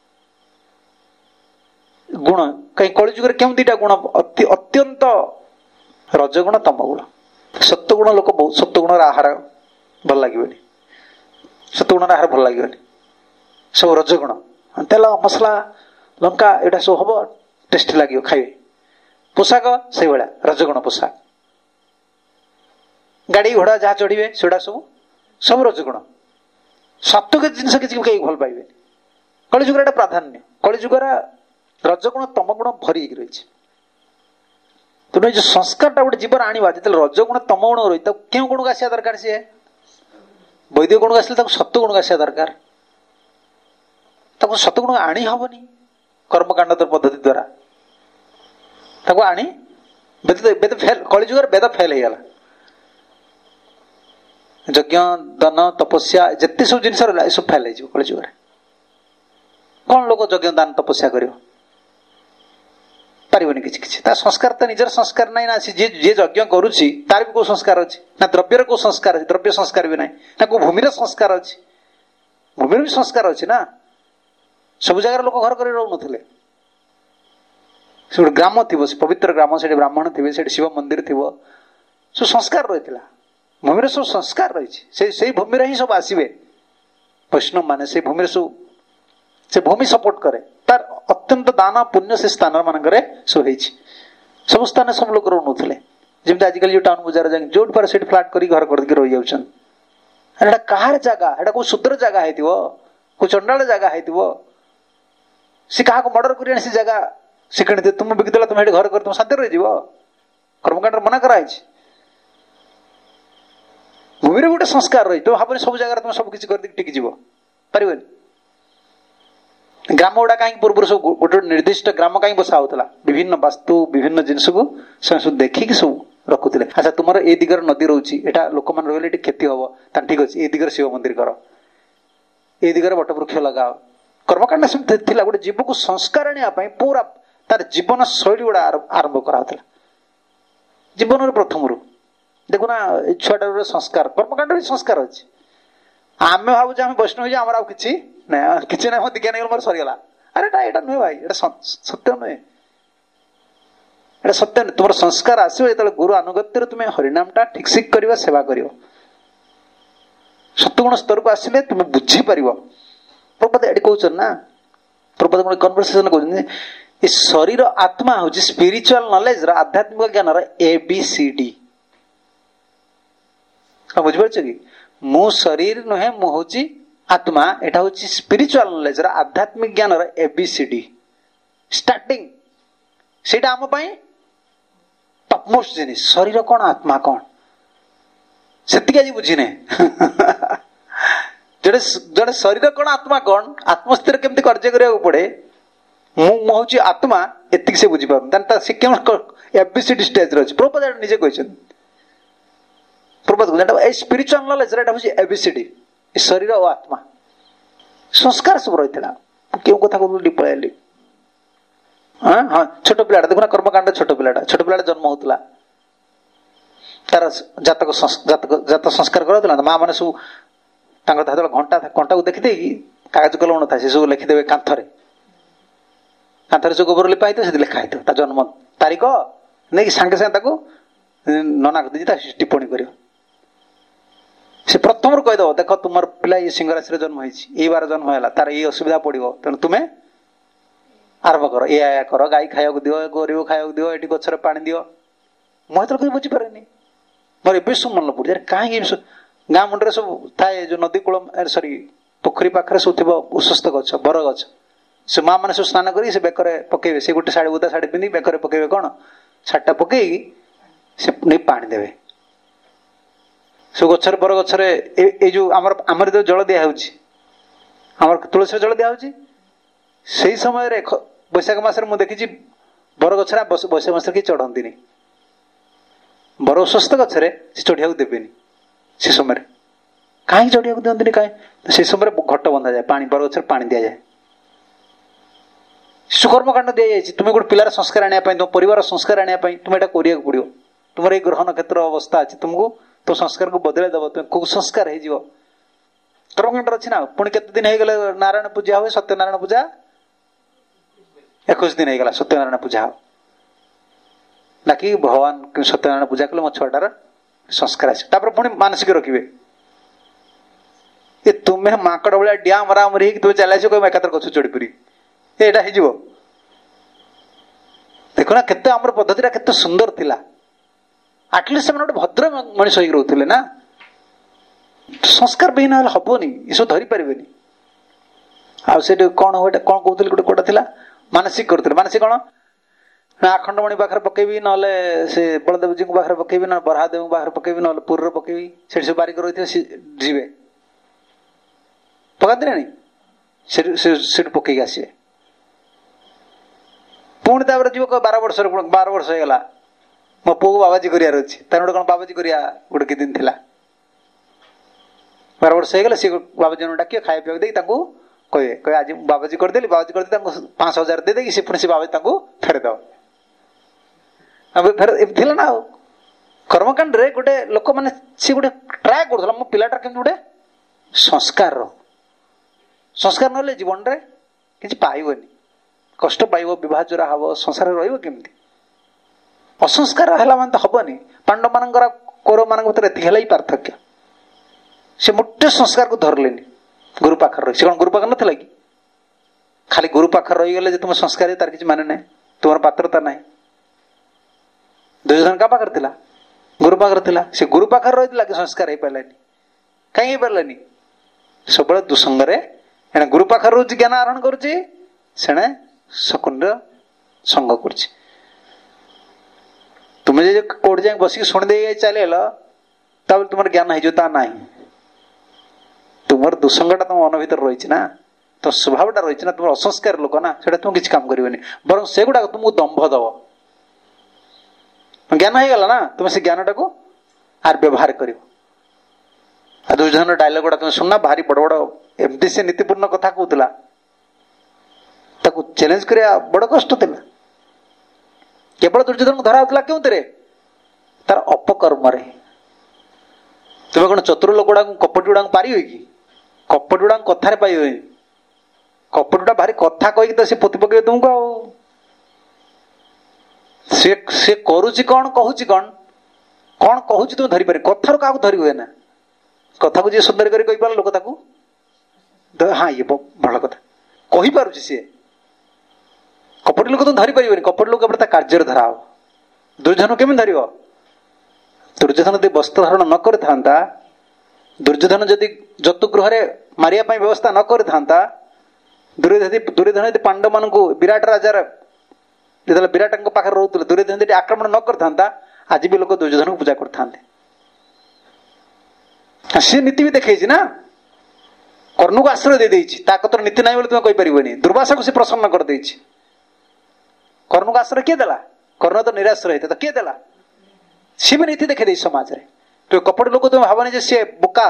गुण कहीं कलिजुगर क्यों दीटा गुण अति अत्यंत रजगुण तम गुण। सत्वगुण लोक बहुत सत्वगुण आहार भल लगे सत्वगुण आहार भल लगे सब रजगुण तेल मसला लंका एटा सब हम टेस्टी लगे खाइबे। पोशाक से भाया रजगुण पोशाक गाड़ी घोड़ा जहाँ चढ़े सेटा सब सब रजगुण सात्विक जिनस किसी कहीं भल पाइबे। कलिजुगर प्राधान्य कलिजुगर रजगुण तम गुण भरी रही तेणु जो संस्कार गोटे जीवन आना जो रजगुण तम गुण रही क्यों गुण को आसा दरकार सी वैदिक गुण को आसले सत्व गुण को आसा दरकार सत्वगुण आनी हेनी कर्मकांड पद्धति द्वारा आनी वेद फेल कलिजुगर वेद फेल हो गला यज्ञ दान तपस्या जिते सब जिन सब फेल हो कलिजुगर कौन लोग यज्ञ दान तपस्या कर पारिबनी किछि किछि ता संस्कार तो निजर संस्कार नहीं ना जे जे यज्ञ करूछि तार भी को संस्कार अछि ना द्रव्यर को संस्कार अछि द्रव्य संस्कार भी नहीं ना को भूमिर संस्कार अछि भूमिर भी संस्कार अछि ना सब जगह लोक घर कर रहू नथिले से ग्राम थी से पवित्र ग्राम से ब्राह्मण थे से शिव मंदिर थी सब संस्कार रही भूमि सब संस्कार रही से भूमि ही सब आसवे वैष्णव माने से भूमि सब से भूमि सपोर्ट करे तार अत्यंत दान पुण्य से स्थान मानक सब सब स्थान सब लोग रहू नथिले जमी आजिकल जो टाउन बजार जाए जो पर से फ्लाट कर घर करके रही जाऊँ कहार जगह एटा को शुद्र जगह है को चंडाल जगह है सी क्या मर्डर कर जगह सी किणी तुम बिकिदेल तुम घर कर तुम शांति रही कर्मकांड मना कराई भूमि गोटे संस्कार रही तुम भाव सब जगह तुम सब किसी कर टिकी पार ग्राम गुड़ा कहीं पूर्व सब गोटे निर्दिष्ट ग्राम कहीं बसा होता विभिन्न वास्तु विभिन्न जिनस को सब देखिक सब रखुले। अच्छा तुम ए दिगर नदी रोचे यहाँ लोक मैंने रही क्षति हम ठीक अच्छे ए दिगर शिव मंदिर कर ए दिगर बटवृक्ष लगाओ कर्मकांड सब थी गोटे जीव को संस्कार आने पूरा तार जीवन शैली गुड़ा आरंभ कराला जीवन प्रथम रू देखुना छुआटार संस्कार कर्मकांड भी संस्कार अच्छे आम भावुँ आम वैष्णव आम आ कि ना कि ना दीक्षा नहीं मोर सरीगला अरे एटा नुहे भाई एटा सत्य नुहे एटा सत्य नुहे तुम संस्कार आसो जो गुरु अनुगत्य तुम्हें हरिनाम टा ठीक सिक कर सेवा कर सत्वगुण स्तर को आसिले तुम बुझीपार प्रभुपद ये कहते ना प्रभुपद गोटे कन्वर्सेशन कहते शरीर आत्मा हूँ स्पिरिचुअल नॉलेज आध्यात्मिक ज्ञान एबीसीडी बुझीपार कि मु शरीर नुहे मु हूँ आत्मा एटा हूँ स्पिरिचुअल नॉलेज आध्यात्मिक ज्ञान एबीसीडी स्टार्टिंग सेटा आम टपमोस्ट जिनिस शरीर कौन आत्मा कौन से आज बुझीने जोड़े जोड़े शरीर कौन आत्मा कौन आत्मस्थिर केमती कार्य करा पड़े मुझे आत्मा एति से बुझीपार से क्यों एबीसीडी स्टेज रही प्रभुपद निजे कहते प्रभुपद स्पिरिचुअल नॉलेज एबीसीडी शरीर और आत्मा संस्कार सब रही क्यों कथा कहली पलि हाँ हाँ छोट पिला देखुना कर्मकांड छोट पिलाटा छोट पिलाटा जन्म होता तार जातक जातक जात संस्कार करा माँ मैंने सब घंटा घंटा को देखी देगी कागज कलम था से सब लिखिदेवे कांथरे कांथरे सब गोबर लिपा ही लिखाई था जन्म तारीख नहीं सांगे सांगे नना कर टिप्पणी कर से प्रथम रू कहीदेव देख तुम पिला ये सिंह राशि जन्म हो बार जन्म है तार ये असुविधा पड़ो तेणु तुम्हें आरंभ कर या कर गाई खाया दियो गरीब खाया दियो ये गचर पा दियो मुझे तो कहीं बुझीपारे मोर ए सब मन पड़े कहीं गाँ मुंडे सब थाए जो नदी कूल सरी पोखरी पाखे सब थी उस्वस्थ गच बर गच से माँ मैंने सब स्नान कर बेकर पकेबे से गोटे शाढ़ी बुदा शाढ़ी पिंधि बेकर पकेबे कौन शाढ़ीटा पकई से नहीं पानी देवे से गचर बर गचरे ये जो आमर आमर जो जल दिया आमर तुलसी जल दिया से समय बैशाख मस मुझे देखी बर गचर बैशाख मस कि चढ़ती बर स्वस्थ गचरे चढ़िया देवेनि से समय कहीं चढ़िया दिखती कहीं से समय घट बंधा जाए पानी बर गचर पानी दि जाए सुकर्मकांड दि जाए तुम्हें गोटे पिलार संस्कार आने तुम परिवार संस्कार आने तुम्हें यहाँ करा पड़ो तुम ये ग्रह नक्षत्र अवस्था अच्छे तुमको तो संस्कार को बदल दब तुम कुसंस्कार हो कर्मकांड अच्छी ना पुणी केते दिन हो गले नारायण पूजा हुए सत्यनारायण पूजा एकुश दिन हो सत्यनारायण पूजा हो ना कि भगवान सत्यनारायण पूजा कले मो छुआटार संस्कार आस पुणी मानसिक रखिए ये तुम्हें माकड़ भाया डिया मरा मरी तुम चल कह एकातर गछ चढ़ी पड़ी यहाँ हो देख ना केते आम पद्धति केते सुंदर थिला आटलिस्ट गोटे भद्र मनीष हो रोते ना संस्कार विहीन हेनी ये सब धरी पारे आठ कौन गोटे कौन कहते गोटे कौटा था मानसिक करते मानसिक कौन ना आखंडमणि पाखे पकेबी ना से बलदेव जी पाखे पकेबी ना बरादेव पाखे पकेबी ना पुर पकेबी से सब बारिक रही थे जीवे पकाते नहीं पकईक आसवे पुणी तापर जीव बार वर्ष बार वर्ष होगा मो पु को बाबाजी कर गोटे कौन बाबाजी करा गोटे कि दिन था बार वर्ष होगा सी बाबाजी डाक खाया पीवा दे कहे कहे आज बाबाजी करदेली बाबाजी करदे पांच हजार दे सी पुणी से बाबाजी फेरदेव फिर ना कर्मकांड रे गोटे लोक मैंने सी गोटे ट्राए कर मो पिलाटार केमती गोटे संस्कार संस्कार ना जीवन रे किसी पाइबनी कष्ट पाइब विवाह जोरा हम संसार रमती असंस्कार है मान तो हेनी पांडव मान कौरव मान भर पार्थक्य से मोटे संस्कार को धरले गुरु पाखर रही से कौन गुरु पाखर ना कि खाली गुरु पाखर रहीगले तुम संस्कार तार किसी माने ना तुम पात्रता ना दुर्योधन क्या पाखर थिला गुरु पाखर थिला से गुरु पाखर रही कि संस्कार हो पारानी कहीं हो पारानी सब दुसंगे एने गुरु पाखर रोज ज्ञान आहरण करुचे सेणे शकुन संग कर तुम्हें जो कोर्ट जाए बसिक शुणी दे चल तुम ज्ञान हो ना तुम दुसंगटा तुम मन भर रही ना तो स्वभावटा रही ना तुम असंस्कार लोक ना से तुम किसी काम कर बर से गुड़ा तुमको दंभ दब ज्ञान हो गला ना तुम से ज्ञानटा को आर व्यवहार कर दुर्योधन डायलॉग गुड़ा तुम सुनना भारी बड़ बड़ एमती से नीतिपूर्ण कथा कहला चैलेंज करिया बड़ कष्ट था केवल दुर्योधन को धरा होता क्यों तार अपकर्म तुम्हें कौन चतुर लोक गुड़ा कपटी गुड़ा पार कि कपटी गुड़ा कथार पाइबे कपटी गुड़ा भारी कथा कहीकि तो सी पोति पकड़े तुमको से से करुची कौन कहूची कौन कौन कहूची तुम धरी पारे कथार क्या धरी हुए ना कथा को जी सुंदर कर कही पार लोक ताकू हाँ ये भल कथा कही पारुची सी कपटी लोक तुम धरी पारे कपटी लोक कार्य धरा हो दुर्योधन केमी धर दुर्योधन यदि वस्त्र धारण न करता दुर्योधन यदि जतुगृह मारिया व्यवस्था न करता दुर्योधन यदि पांडव मान को विराट राजार जो विराट पाखे रोते दुर्योधन यदि आक्रमण न करता आज भी लोग दुर्योधन को पूजा करते सी नीति भी देखी ना कर्ण को आश्रय दे देछि ताकतर नीति ना तुम कहीपर दुर्वासा को सी प्रसन्न कर देछि कर्ण को आश्रय किए देला कर्ण तो निराश रही तो किए देला सी भी नीति देखे समाज रे तो कपटी लोक तुम भावनी जे सी बोका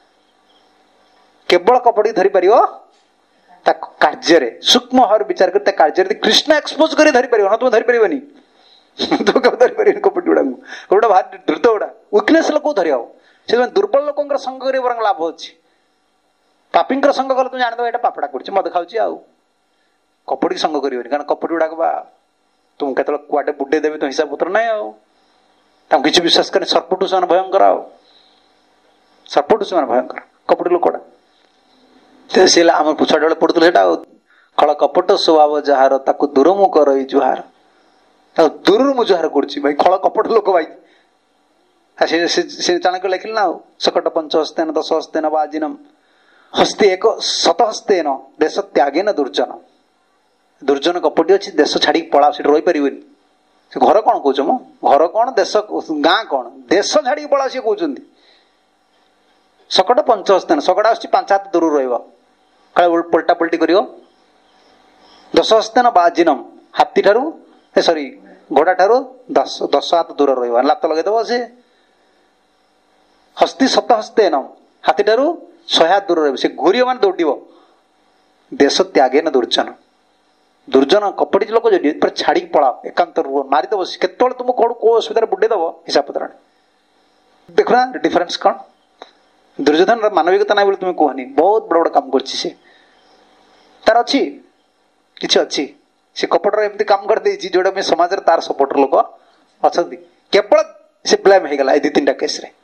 केवल कपटी धरी पार कार्य सूक्ष्म भाव विचार कर कार्य कृष्ण एक्सपोज कर धरी पार तुम धरी पारे तुम क्या धरी पारे कपटी गुड़ा गोटा भारी द्रुत गुड़ा विकनेस लोक धर से दुर्बल लोक संग कर बर लाभ अच्छी पापी संग कल तुम जान यहाँ पापड़ा कर मद खाऊ कपटी संग कर कारण कपटी गुड़ा तुम के कुआटे बुडे देवे तो हिसाब पत्र ना आम किसी विश्वास कर सर्पटू से भयंकर आओ सर्पटू से भयंकर कपटी लोकटा सी आम छुआ पढ़ुले खल कपट स्वभाव जार ताकू दूरमु कर जुहार दूर मु जुहार कर खल कपट लोक भाई चाणक्य लिखिल ना सकट पंच हस्तेन दश हस्तेन वाजिनम हस्ते एक शत हस्तेन देश त्यागेन दुर्जन दुर्जन कपटी अच्छी देश छाड़ी पड़ा से रही पारे घर कौन कौच मो घर कौन देश गाँ कौन देश छाड़ी पड़ा सी कहते सकट पंच हस्तेन सकट आस पांच हाथ दूर रहा पलटा पलटी कर दश हस्तेन बाजिनम हाथी ठारू सॉरी घोड़ा ठारू दस दस हाथ दूर रहा लात लगेदेव से हस्ती शत हस्तेन हाथी ठारू शहे हाथ दूर रही घूरी मान दौड़ देश त्यागे न दुर्जन दुर्जन कपटी लोक जो छाड़ी पड़ा एकांत मारिदेव केत तुम कौन कौ असुविधा बुड़ेदेव हिसाब पत्र देखना डिफरेन्स कौन दुर्योधन मानविकता ना बोली तुम्हें कहनी बहुत बड़ बड़ काम कर तार अच्छी किसी अच्छी से कपटर एमती काम कर देछि जोड़ा में समाज रे तार सपोर्टर लोक अछंती केवल से ब्लेम हो गला ए दि तीनटा केस रे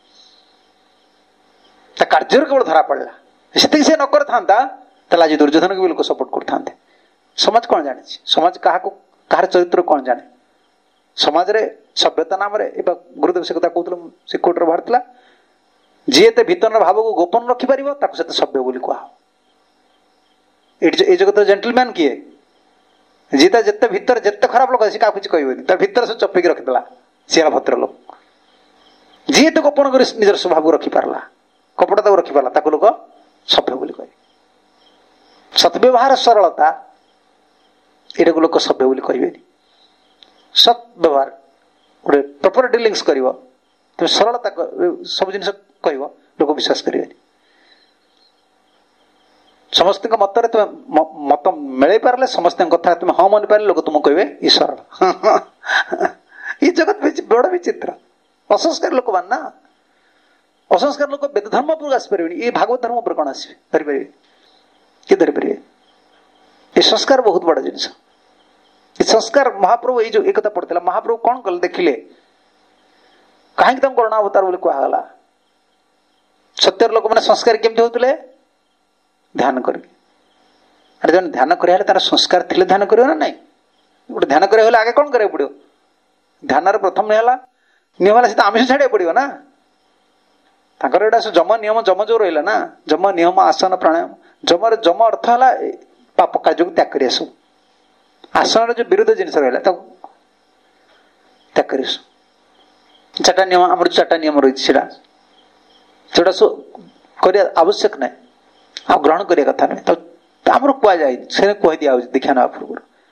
ता कार्य केवल धरा पड़ला से से न कर थांता तला आज दुर्योधन को भी लोक सपोर्ट कर थांते समाज कौन जाने समाज कहा को कहार चरित्र कौन जाने समाज रे सभ्यता नाम रे एबा गुरुदेव से कथा कहतल से कोट रे भारतला जे ते भीतर भाव को गोपन रखि परिबो ताको से सभ्य बोली कहा ए जगत जेंटलमैन किए जीता जिते भीतर जिते खराब लोक से कुछ कहबनी तार भीतर से चपेकी रखिदेला सियाला भद्र लोक जी तो गोपन कर निजर स्वभाव को रखि पारला कपड़ा रखि पारला ताको लोक सभ्य बोली कहे सत व्यवहार सरलता एटा को लोक सभ्य बोली कहबेनी सत व्यवहार गोटे प्रॉपर डीलिंग्स करिवो तो सरलता सब जिनिस कहबो लोक विश्वास करेनि समस्त मत तुम मत मिल पारे समस्त कथा तुम हाँ मन पारे लोग तुम कहे ये सरल ये जगत बड़ विचित्र असंस्कार लोक मान ना असंस्कार लोक वेद धर्म पर आसपारे ये भागवत धर्म पर कौन आसवे धरीपारे किए धरीपारे ये संस्कार बहुत बड़ा जिनस ये संस्कार महाप्रभु ये जो एक कथा पड़ता महाप्रभु कौन कल देखिले कहीं करुणा अवतार बोली कहला सत्यर लोक मैंने संस्कार केमती होते ध्यान कर जन ध्यान कर तार संस्कार थिले ध्यान कर ना नहीं गोटे ध्यान कर आगे कौन करा पड़ो ध्यान प्रथम निहला नियम से आमिष छाड़ा पड़ो ना एटा जम नियम जम जो रहा ना जम नियम आसन प्राणायाम जम जम अर्थ है पाप कार्य को त्याग कर सब आसन जो विरुद्ध जिन रहा त्याग कर चार्टा नियम आम चार्टा नियम रही है आवश्यक ना आ ग्रहण करिया कथा नहीं तो आमर कुआ जाए से कह दिया दीक्षा ना पूर्व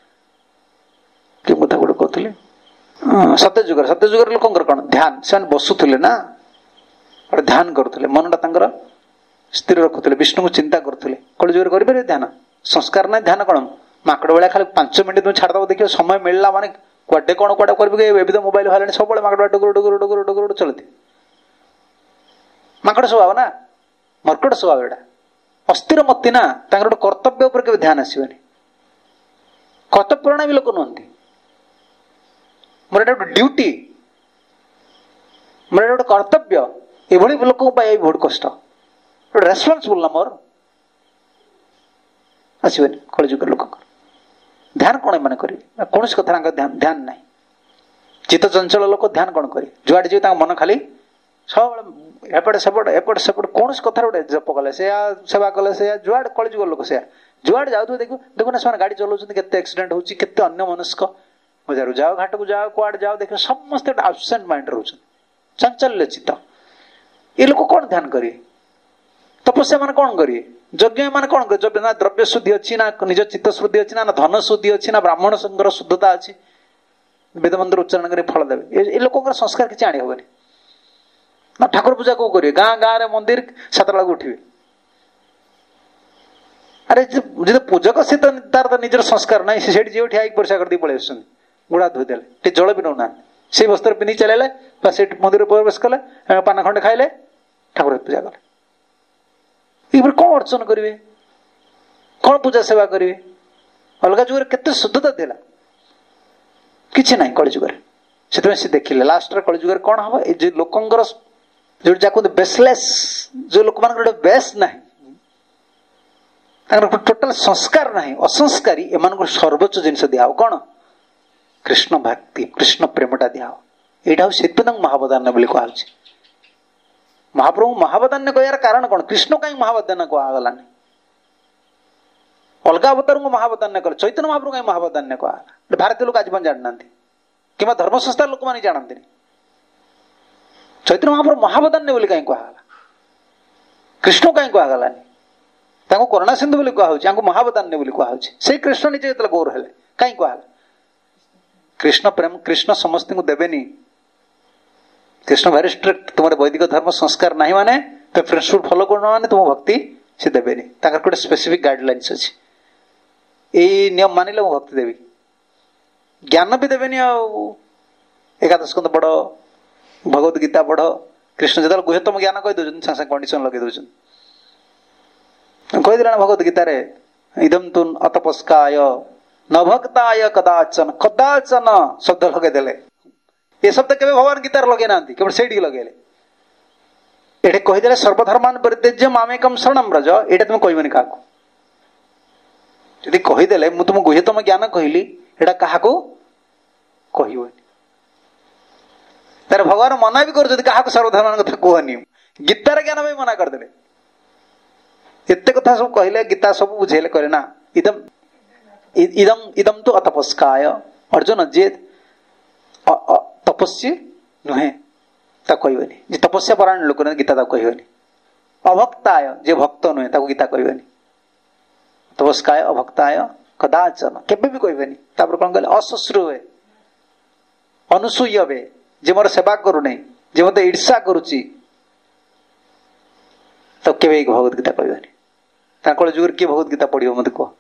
कि कथा गोटे कहते सत्य जुगर सत्य जुगर लोक कौन ध्यान से बसुले ना गोटे ध्यान करुले मनटा स्थिर रखुले विष्णु को चिंता करुले कल जुगर करें ध्यान संस्कार ना ध्यान कौन माकड़ भाया खाली पांच मिनट तुम छाड़द देखिए समय मिलला माने कुआडे कौन कुआडे कर तो मोबाइल बाहर सब माकड़ डुगुर डुगुर डुगुर डुगुर चलती माकड़ स्वभाव ना मर्कट स्वभाव एटा अस्थिर मती ना गोटे कर्तव्य उपर के ध्यान आसबनी कर्तव्यपरायण भी लोक नुहति मोर एटा गोटे ड्यूटी मोर एटा गोटे कर्तव्य एभली लोक बहुत कष्ट गोटे रेस्पन्सिबल ना मोर आसबनी कलिजुग लोक ध्यान कौन मैंने करेंगे कौन कथा ध्यान ध्यान ना चित्त चंचल लोक ध्यान कौन करे जुआड़े जी मन खाली सब एपटे सेपटे एपटे सेपटे कौन कथा गोटे जप कले से सेवा कले से जुआड़ कलिजुग लोक से जुआड़ जाऊ देखो देखो ना से गाड़ी चलाउछन्ति केते एक्सीडेंट होउछि केते अन्य मनस्क बजार जाओ घाट को जाओ कुआड़ जाओ देखो समस्त एब्सेंट माइंड रहउछन चंचल्य चित्त ये लोक कौन ध्यान करिए तपस्या मान कौन करिए यज्ञ मान कौन करिए ना द्रव्य शुद्धि अच्छी ना निज चित्त शुद्धि अच्छी ना धन शुद्धि अच्छी ना ब्राह्मण संघर शुद्धता अच्छी वेद मंत्र उच्चारण कर फल देवे ये लोक संस्कार किसी आनी हेनी ना ठाकुर पूजा को करिए गाँ गाँव रे मंदिर सात बेला उठिए अरे जो पूजक से तो तार तो निजर संस्कार ना से जी ठिया परिषा कर पलि आस गुड़ा धोईदे जल भी नौना से वस्त्र पिंधि चलैले मंदिर प्रवेश कले पान खंडे खाइले ठाकुर पूजा कले ये कौन अर्चन करेंगे कौन पूजा सेवा करेंगे अलग जुगे केते शुद्धता थिला किसी ना कलिजुगर से देखिले लास्ट कलिजुगर कौन हम ये लोकंर जो जाको बेसलेस जो लोक मान बेस ना टोटाल संस्कार ना असंस्कारी एम सर्वोच्च जिनस दिया कौन कृष्ण भक्ति कृष्ण प्रेमटा दिया यहाँ से महावदान बोली कह महाप्रभु महावदान कह कारण कौन कृष्ण कहीं महावदान कहगलानी अलग अवतार को महावदान कह चैतन्य महाप्रभु कहीं महावदान कहला भारतीय लोग आज जाना कि धर्म संस्था लोक मैंने जानते चैतन्य महाप्रभु महावदान बोली कहीं कहला कृष्ण कहीं कहगलानी करुणा सिंधु बोली कह महावदान बोली कह से कृष्ण निजे जो गौर है कहीं कहला कृष्ण प्रेम कृष्ण समस्त को देवेनी कृष्ण वेरी स्ट्रिक्ट तुम वैदिक धर्म संस्कार नहीं माने तो प्रिंसिपल फॉलो करना माने तुम भक्ति से देवेनी गोटे स्पेसिफिक गाइडलाइंस अच्छी यही नियम मानिले मु भक्ति देवी ज्ञान भी देवेनी एकादश स्कंद पढ़ भगवत गीता पढ़ कृष्ण जो गुह्यतम ज्ञान कही दौरान सागे सागे कंडीशन लगे दौरान कहीदे भगवत गीतार इदम तुन अतपस्काय न भक्ताय कदाचन कदाचन शब्द लगेदेले ये शब्द के भगवान गीतार लगे ना केवल से लगे ये कहीदे सर्वधर्मान परित्यज्य मामेकम शरणम ब्रज ये तुम कहबनी क्या जी कहीदे मुझे तुम गुह्यतम ज्ञान कहली एटा क्या कहबनी तार भगवान मना भी कर सर्वधर्मान कथा कहनी गीतार ज्ञान भी मना करदे एत कथा सब कहले गीता सब बुझेले करे ना इदम इदम इदम तो अतपस्काय अर्जुन जे तपस्वी नुहे ता कहबनी जे तपस्या परायण लोक गीता ता कहबनी अभक्ताय जे भक्त नुहे ताको गीता कहबनी तपस्काय अभक्ताय कदाचन केबे भी कहबनी तापर कोन कहले अशुश्रू हे अनुसूय हे जे मोर सेवा करू नहीं जे मते ईर्षा करूची तो केबे भगवत गीता कहबनी ताकळ जुगर के भगवत गीता पढ़ियो मते को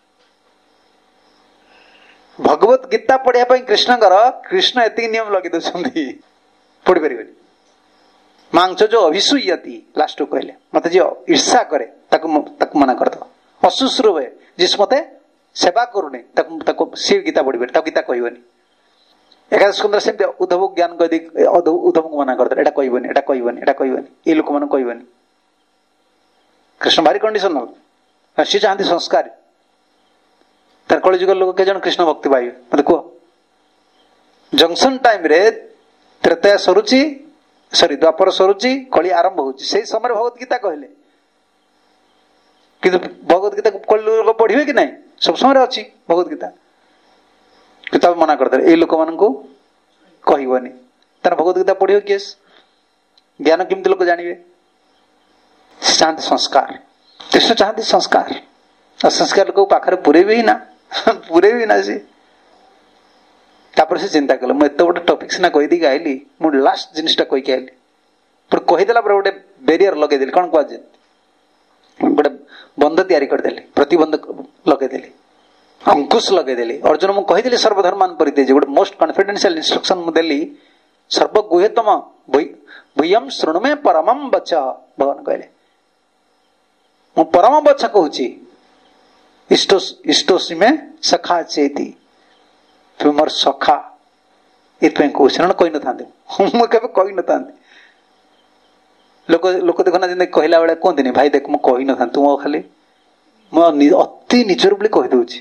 भगवत गीता पढ़िया पई कृष्णकर कृष्ण एति नियम लगे दउछंदी पढ़ि परिबनी मांगच जो अभिसूयति लास्ट कहले मते जे ईर्षा करे ताको ताको मना कर दो अशुश्रू है जिस मते सेवा करू नहीं ताको ताको से गीता पढ़िबे ताको गीता कहबनी एकादश स्कंद से उद्धव ज्ञान कह दी उद्धव को मना कर दो एटा कहबनी एटा कहबनी एटा कहबनी ए लोक मन कहबनी कृष्ण भारी कंडीशनल सी चाहती संस्कार तार कल जुग लोग के जन कृष्ण भक्ति पाइबे मत कह जंक्शन टाइम रे त्रेतया सरुची सॉरी द्वापर सरुची कली आरंभ होची से समय भगवत गीता कहले किंतु भगवत गीता कल लोग पढ़िबे कि नहीं सब समय अच्छी भगवत गीता किताब मना कर दे ए लोक मान को कहबनी तार भगवत गीता पढ़ियो केस ज्ञान केमती लोक जानिबे चाहते संस्कार कृष्ण चाहते संस्कार असंस्कार लोक पाखरे पूरे भी ना पूरे भी ना सी तापर से चिंता कल मुझे गोटे टॉपिक सिना कही दी आईली मुझे लास्ट जिनिसटा कहीकि आईली पर कहीदेला गोटे बेरियर लगेदेली कौन कह गोटे बंध तैयारी करदेली प्रतिबंध लगेदेली अंकुश लगेदेली अर्जुन मुझे कहीदेली सर्वधर्मान परित्यज्य गोटे मोस्ट कॉन्फिडेंशियल इंस्ट्रक्शन मुझे सर्वगुह्यतम भूयम शृणुमे परमं वच भगवान कहले मु परम वच कहूची इष्टो इष्टोसी में सखा चेती तुम मोर सखा इतपे कहूँ कही न था मुझे कही न था लोक लोक देखना जिन कहला बेले कहते भाई देख मुझे कही न था तू मो खाली मुझे अति निजर बोली कहीदे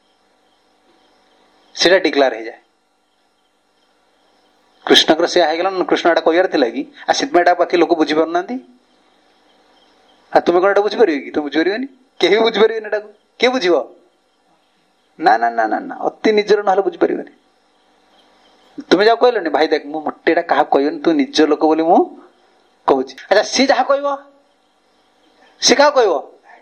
सीटा डिक्लेयर हो जाए कृष्णकर से आगला कृष्ण एटा कहार थी कि आसित में बाकी लोक बुझीपार ना तुम्हें कौन एटा बुझीपार कि तुम बुझीपार कहीं बुझीपार एटा किए बुझ ना ना ना ना ना अति निजर ना बुझीपार तुम्हें जाओ कहल भाई देख मु मोटे क्या कहनी तू निज लोक बोली मु कहूँ अच्छा सी जहाँ कह सी क्या कह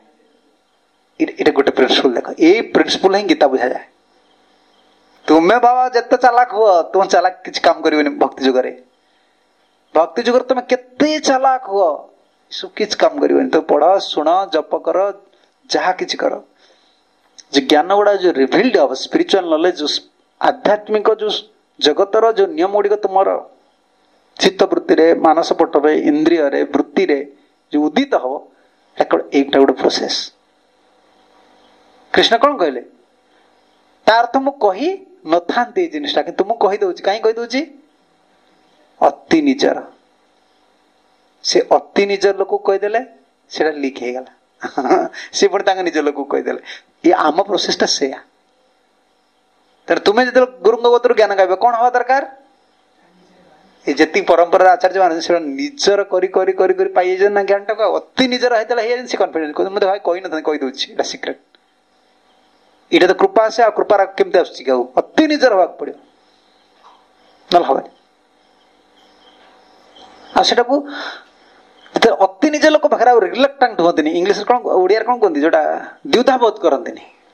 गोटे प्रिंसिपल देख ये प्रिंसिपल ही गीता बुझा जाए तुम्हें बाबा जिते चालाक हुआ तुम चालाक किसी काम कर भक्ति जुगरे भक्ति जुगर तुम केते चालाक हुआ सब किसी काम कर तो पढ़ शुण जप कर जहा किसी कर जो ज्ञान गुड़ा जो रिविल्ड हम स्पिरिचुअल नॉलेज जो आध्यात्मिक जो जगतर जो नियम गुड़िक तुम चित्त वृत्ति रे मानस पटवे इंद्रिय रे वृत्ति रे जो उदित हम एक गोटे प्रोसेस कृष्ण कौन कहले तार तो मु कही न था जिनटा कि तुमको कहीदे कहीं कहीदे अति निजर से अति निजर लोक कहीदेले से लीक हो गला सी पुणी निज लोक कहीदेले ये आम प्रोसेसटा से तुम्हें जो गुरु बतर ज्ञान गाइब कौन हवा दरकार ये जी परंपरा आचार्य मान से निजर करी करी करी करी पाई ना ज्ञान टा अति निजर होता से कन्फिडेंस कहते भाई कही न कहीदे सिक्रेट इटा तो कृपा से आ कृपा केमती आसुची क्या अति निजर हवा पड़ो ना हम आटा को अति निज लोक पाखे रिलक्टांट हमें इंग्लीश कौन ओडिया कौन कहते जोटा द्विधा बोध करते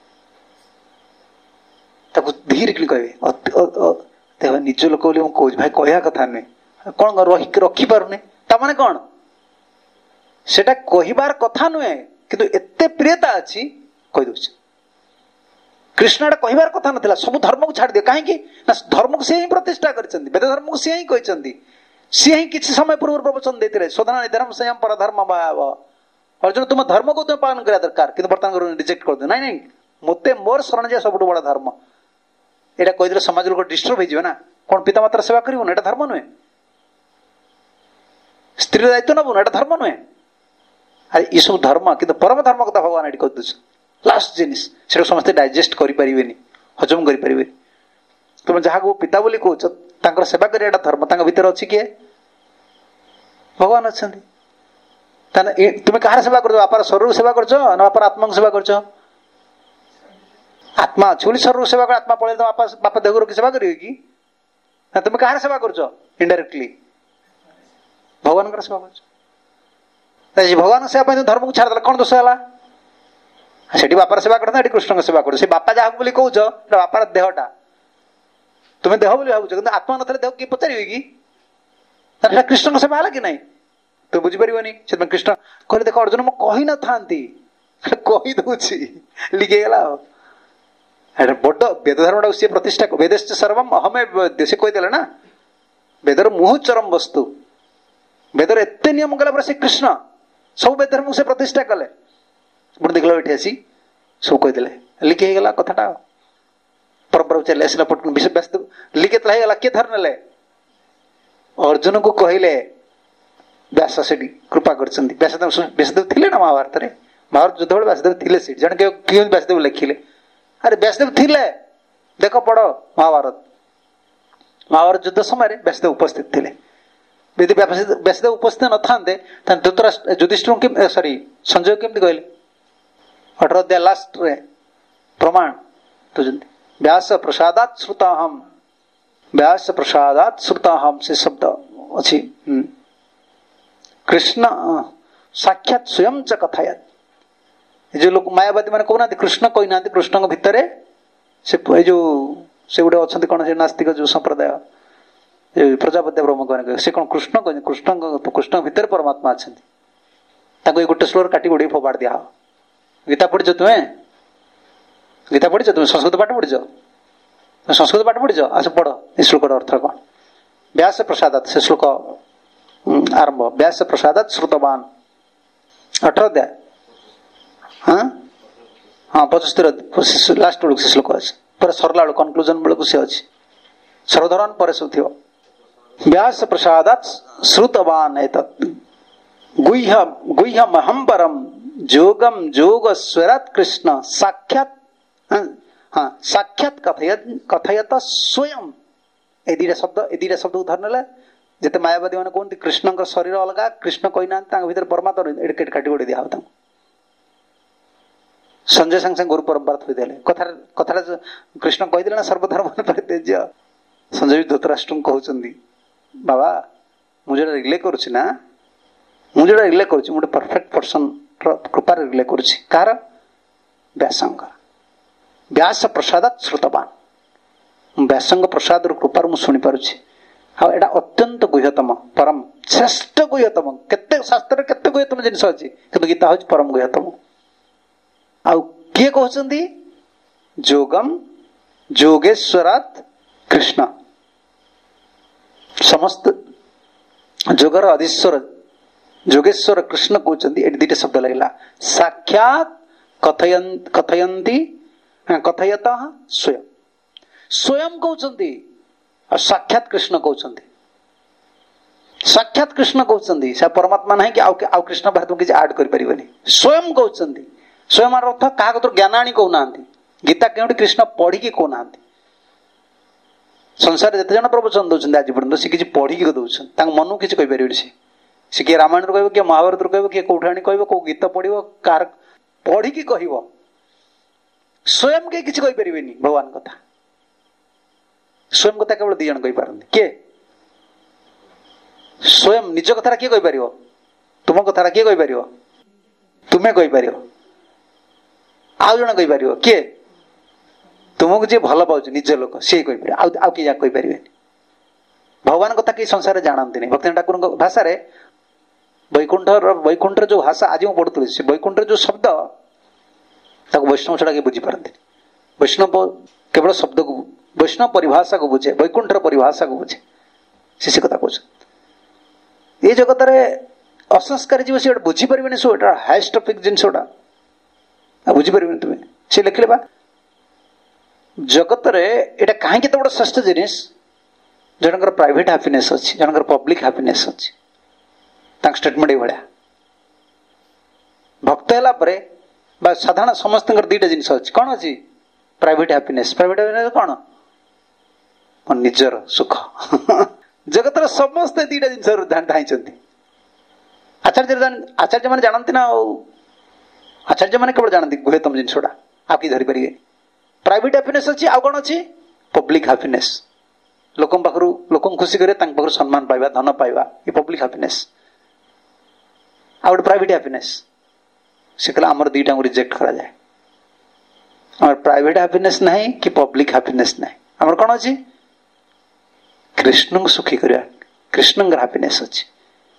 धीरे कि कहे निज लोक बोली कहूँ भाई कह कथा नुहे कौन रखी पारे ताने कौन से कहबार कथा नुहे कि एत प्रियता अच्छी कहीदे कृष्ण कहबार कथा ना सब धर्म को छाड़ दियो कहीं धर्म को सी ही प्रतिष्ठा कर वेद धर्म को सी ही कहते सी ही किसी समय पूर्व प्रवचन देते शोधना निधर्म संयम पर धर्म भाव अर्जुन तुम धर्म को तुम पालन करा दरकार कि बर्तमान रिजेक्ट कर दे नाई मते मोर शरण जा सब बड़ा धर्म एटा कहीदे समाज लोग डिस्टर्ब हो ना कौन पिता माता सेवा कर धर्म नुहे स्त्री दायित्व नबुन एटा धर्म नुहे अरे ये सब धर्म कि परम धर्म कथा भगवान ये कह लास्ट जिनिस से समस्त डाइजेस्ट करें हजम करें तुम जहाँ को पिता बोली कह सेवा कर धर्म भितर अच्छी किए भगवान अच्छा तुम्हें कहार सेवा कर बापार शरीर सेवा कर बापार आत्मा सेवा कर आत्मा अच्छी बोली शरीर सेवा कर आत्मा पड़े तो बापा बापा देह की सेवा करेंगे कि तुम्हें कहार सेवा कर इनडायरेक्टली भगवान सेवा कर भगवान सेवा तो धर्म को छाड़ कौन दोष है से बापार सेवा कर कृष्ण सेवा कर बापा जहाँ बोली कौच बापार देहटा तुम्हें देह बोली भावुच कि आत्मा न देह किए पचारे कि कृष्ण सेवा है कि नहीं तुम बुझीपारनी से कृष्ण कहले देख अर्जुन मु कही न था कही दूची लिखेगला बड़ वेद धर्म सी प्रतिष्ठा वेद सर्वम अहमे से कहीदे ना वेदर मुह चरम वस्तु वेदर एत नियम कला से कृष्ण सब वेद धर्म से प्रतिष्ठा कले पुणी देख लो ये आसी सब कहीदे लिखेगला कथाटा परम्परा चले आसला व्यासदेव लिखे होगा किए धर ने अर्जुन को कहले व्यास से कृपा कर व्यासदेव व्यासदेव थे ना महाभारत में महाभारत युद्ध बेले व्यासदेव थे सीट जन किए व्यासदेव लिखिले अरे व्यासदेव थे देख पढ़ महाभारत महाभारत युद्ध समय व्यासदेव उपस्थित थे यदि व्यासदेव उपस्थित न था धृतराष्ट्र युधिष्ठिर सॉरी संजय केमती कहले अठारह अध्याय लास्ट रे प्रमाण तो व्यास प्रसादात श्रुताहम व्यास प्रसादात श्रुताहम से शब्द अच्छी कृष्ण साक्षात स्वयं च कथायत जो लोग मायावादी मैंने कहना कृष्ण कही ना कृष्ण भितर से जो से गोटे अच्छा कौन से नास्तिक जो संप्रदाय प्रजापति ब्रह्म कहने से कौन कृष्ण कह कृष्ण कृष्ण भितर परमात्मा अच्छा गोटे श्लोक काटी गोटे फोपाड़ दिया गीता पढ़ी तुम्हें गीता पढ़ी तुम्हें संस्कृत पाठ पढ़ी संस्कृत पाठ पढ़ी आस पढ़ इस श्लोक अर्थ कौन व्यास प्रसादात से श्लोक आरंभ व्यास प्रसादात श्रुतवान अठारह अध्याय हाँ हाँ पचस्तर लास्ट बेलू से श्लोक अच्छे पर सरला बेलू कनक्लूजन बेलू से अच्छी सर्वधरन पर सब थी व्यास प्रसादात श्रुतवान गुह्य गुह्यमहं परम जोगम जोग स्वरात कृष्ण साक्षात हाँ साक्षात कथयत कथयत स्वयं ए दीटा शब्द ए दीटा शब्द उदाहरण है जिते मायावादी मैंने कहते कृष्ण शरीर अलग कृष्ण कही ना भर परमात्मा काटी गोड़ी दिया संजय संगे संगे गुरु परंपरा थोड़े कथा कथा कृष्ण कहीदे ना सर्वधर्म परित्यज्य संजय धृतराष्ट्र कहते बाबा मुझे रिले करुच्ची ना मुझे रिले करुच्ची गोटे परफेक्ट पर्सन कृपा रिले करुच्ची कार व्यासंकर व्यास प्रसादात श्रुतवान व्यासंग प्रसाद कृपार मुझे शुणी पारुछि हाँ एटा अत्यंत गुह्यतम परम श्रेष्ठ गुह्यतम केते शास्त्र केते गुह्यतम जिनिस अछि किंतु गीता हଉଛି परम गुह्यतम आउ किए कहउछंती जोगम जोगेश्वरात कृष्ण समस्त जोगर अधीश्वर जोगेश्वर कृष्ण कहउछंती एटी दिटे शब्द लागला साक्षात कथयन कथयंती कथयत स्वयं स्वयं कहउछंती और साक्षात कृष्ण कहउछंती साक्षात कृष्ण कहउछंती से परमात्मा नहीं कि आउ आउ कृष्ण बात किसी ऐड कर परिबनी स्वयं कहउछंती स्वयं अर्थ का तो ज्ञानाणी कहना गीता के कृष्ण पढ़ी की कहना संसार जिते जन प्रवचन दौरान आज पर्यटन सी किसी पढ़ी दौरान मन को किसी कहीपर सी सी किए रामायण कह किए महाभारत कह किए कौठाणी कह कौ गीत पढ़ो कार पढ़ी की कह स्वयं के किसी कहीपर भगवान कथा स्वयं कथा केवल दी जन कहीपर किए स्वयं निज कथा किए कहीपर तुम कथा किए कहीपर तुम्हें कहीपर आउ जन कहीपर किए तुमको जी भल पाँच निज लोक सी कहीपर आउ कि कहीपर भगवान कथा कि संसार जानती नहीं भक्ति ठाकुर भाषा वैकुंठ वैकुंठ जो भाषा आज मुझे पढ़ुली से वैकुंठ जो शब्द वैष्णव छड़ा बुझी पारती वैष्णव केवल शब्द को वैष्णव परिभाषा को बुझे वैकुंठर परिभाषा को बुझे सी कथा कह ये जगत असंस्कारी जीव सी बुझीपारे सो एटा हाइस्ट टॉपिक जिनसटा बुझीपारे तुम्हें सी लिखले बा जगत एटा कहीं केते बड़ श्रेष्ठ जिनिस जनकर प्राइवेट हैप्पीनेस अच्छी जनकर पब्लिक हैप्पीनेस अच्छी तांक स्टेटमेंट ये भाया भक्त है बा साधारण समस्त दीटा जिन अच्छी कौन अच्छी प्राइवेट हैप्पीनेस प्राइवेट हैप्पीनेस कौन निजर सुख जगत समस्त दीटा जिन धाई आचार्य आचार्य मैंने जानती ना आचार्य मैंने केवल जानती गुहेतम जिनसटा आप कि धरी पारे प्राइवेट हैप्पीनेस अच्छी आउ कौन अच्छी पब्लिक हैप्पीनेस लोक पाखु लोक खुशी करे पाखु सम्मान पाइबा धन पाइबा ये पब्लिक हैप्पीनेस आ गोटे प्राइवेट हैप्पीनेस से कहला आमर दीटा को रिजेक्ट करा जाए आमर प्राइवेट हैप्पीनेस नहीं कि पब्लिक हैप्पीनेस नहीं आमर कौन अच्छी कृष्ण को सुखी करिया कृष्ण हैप्पीनेस अच्छी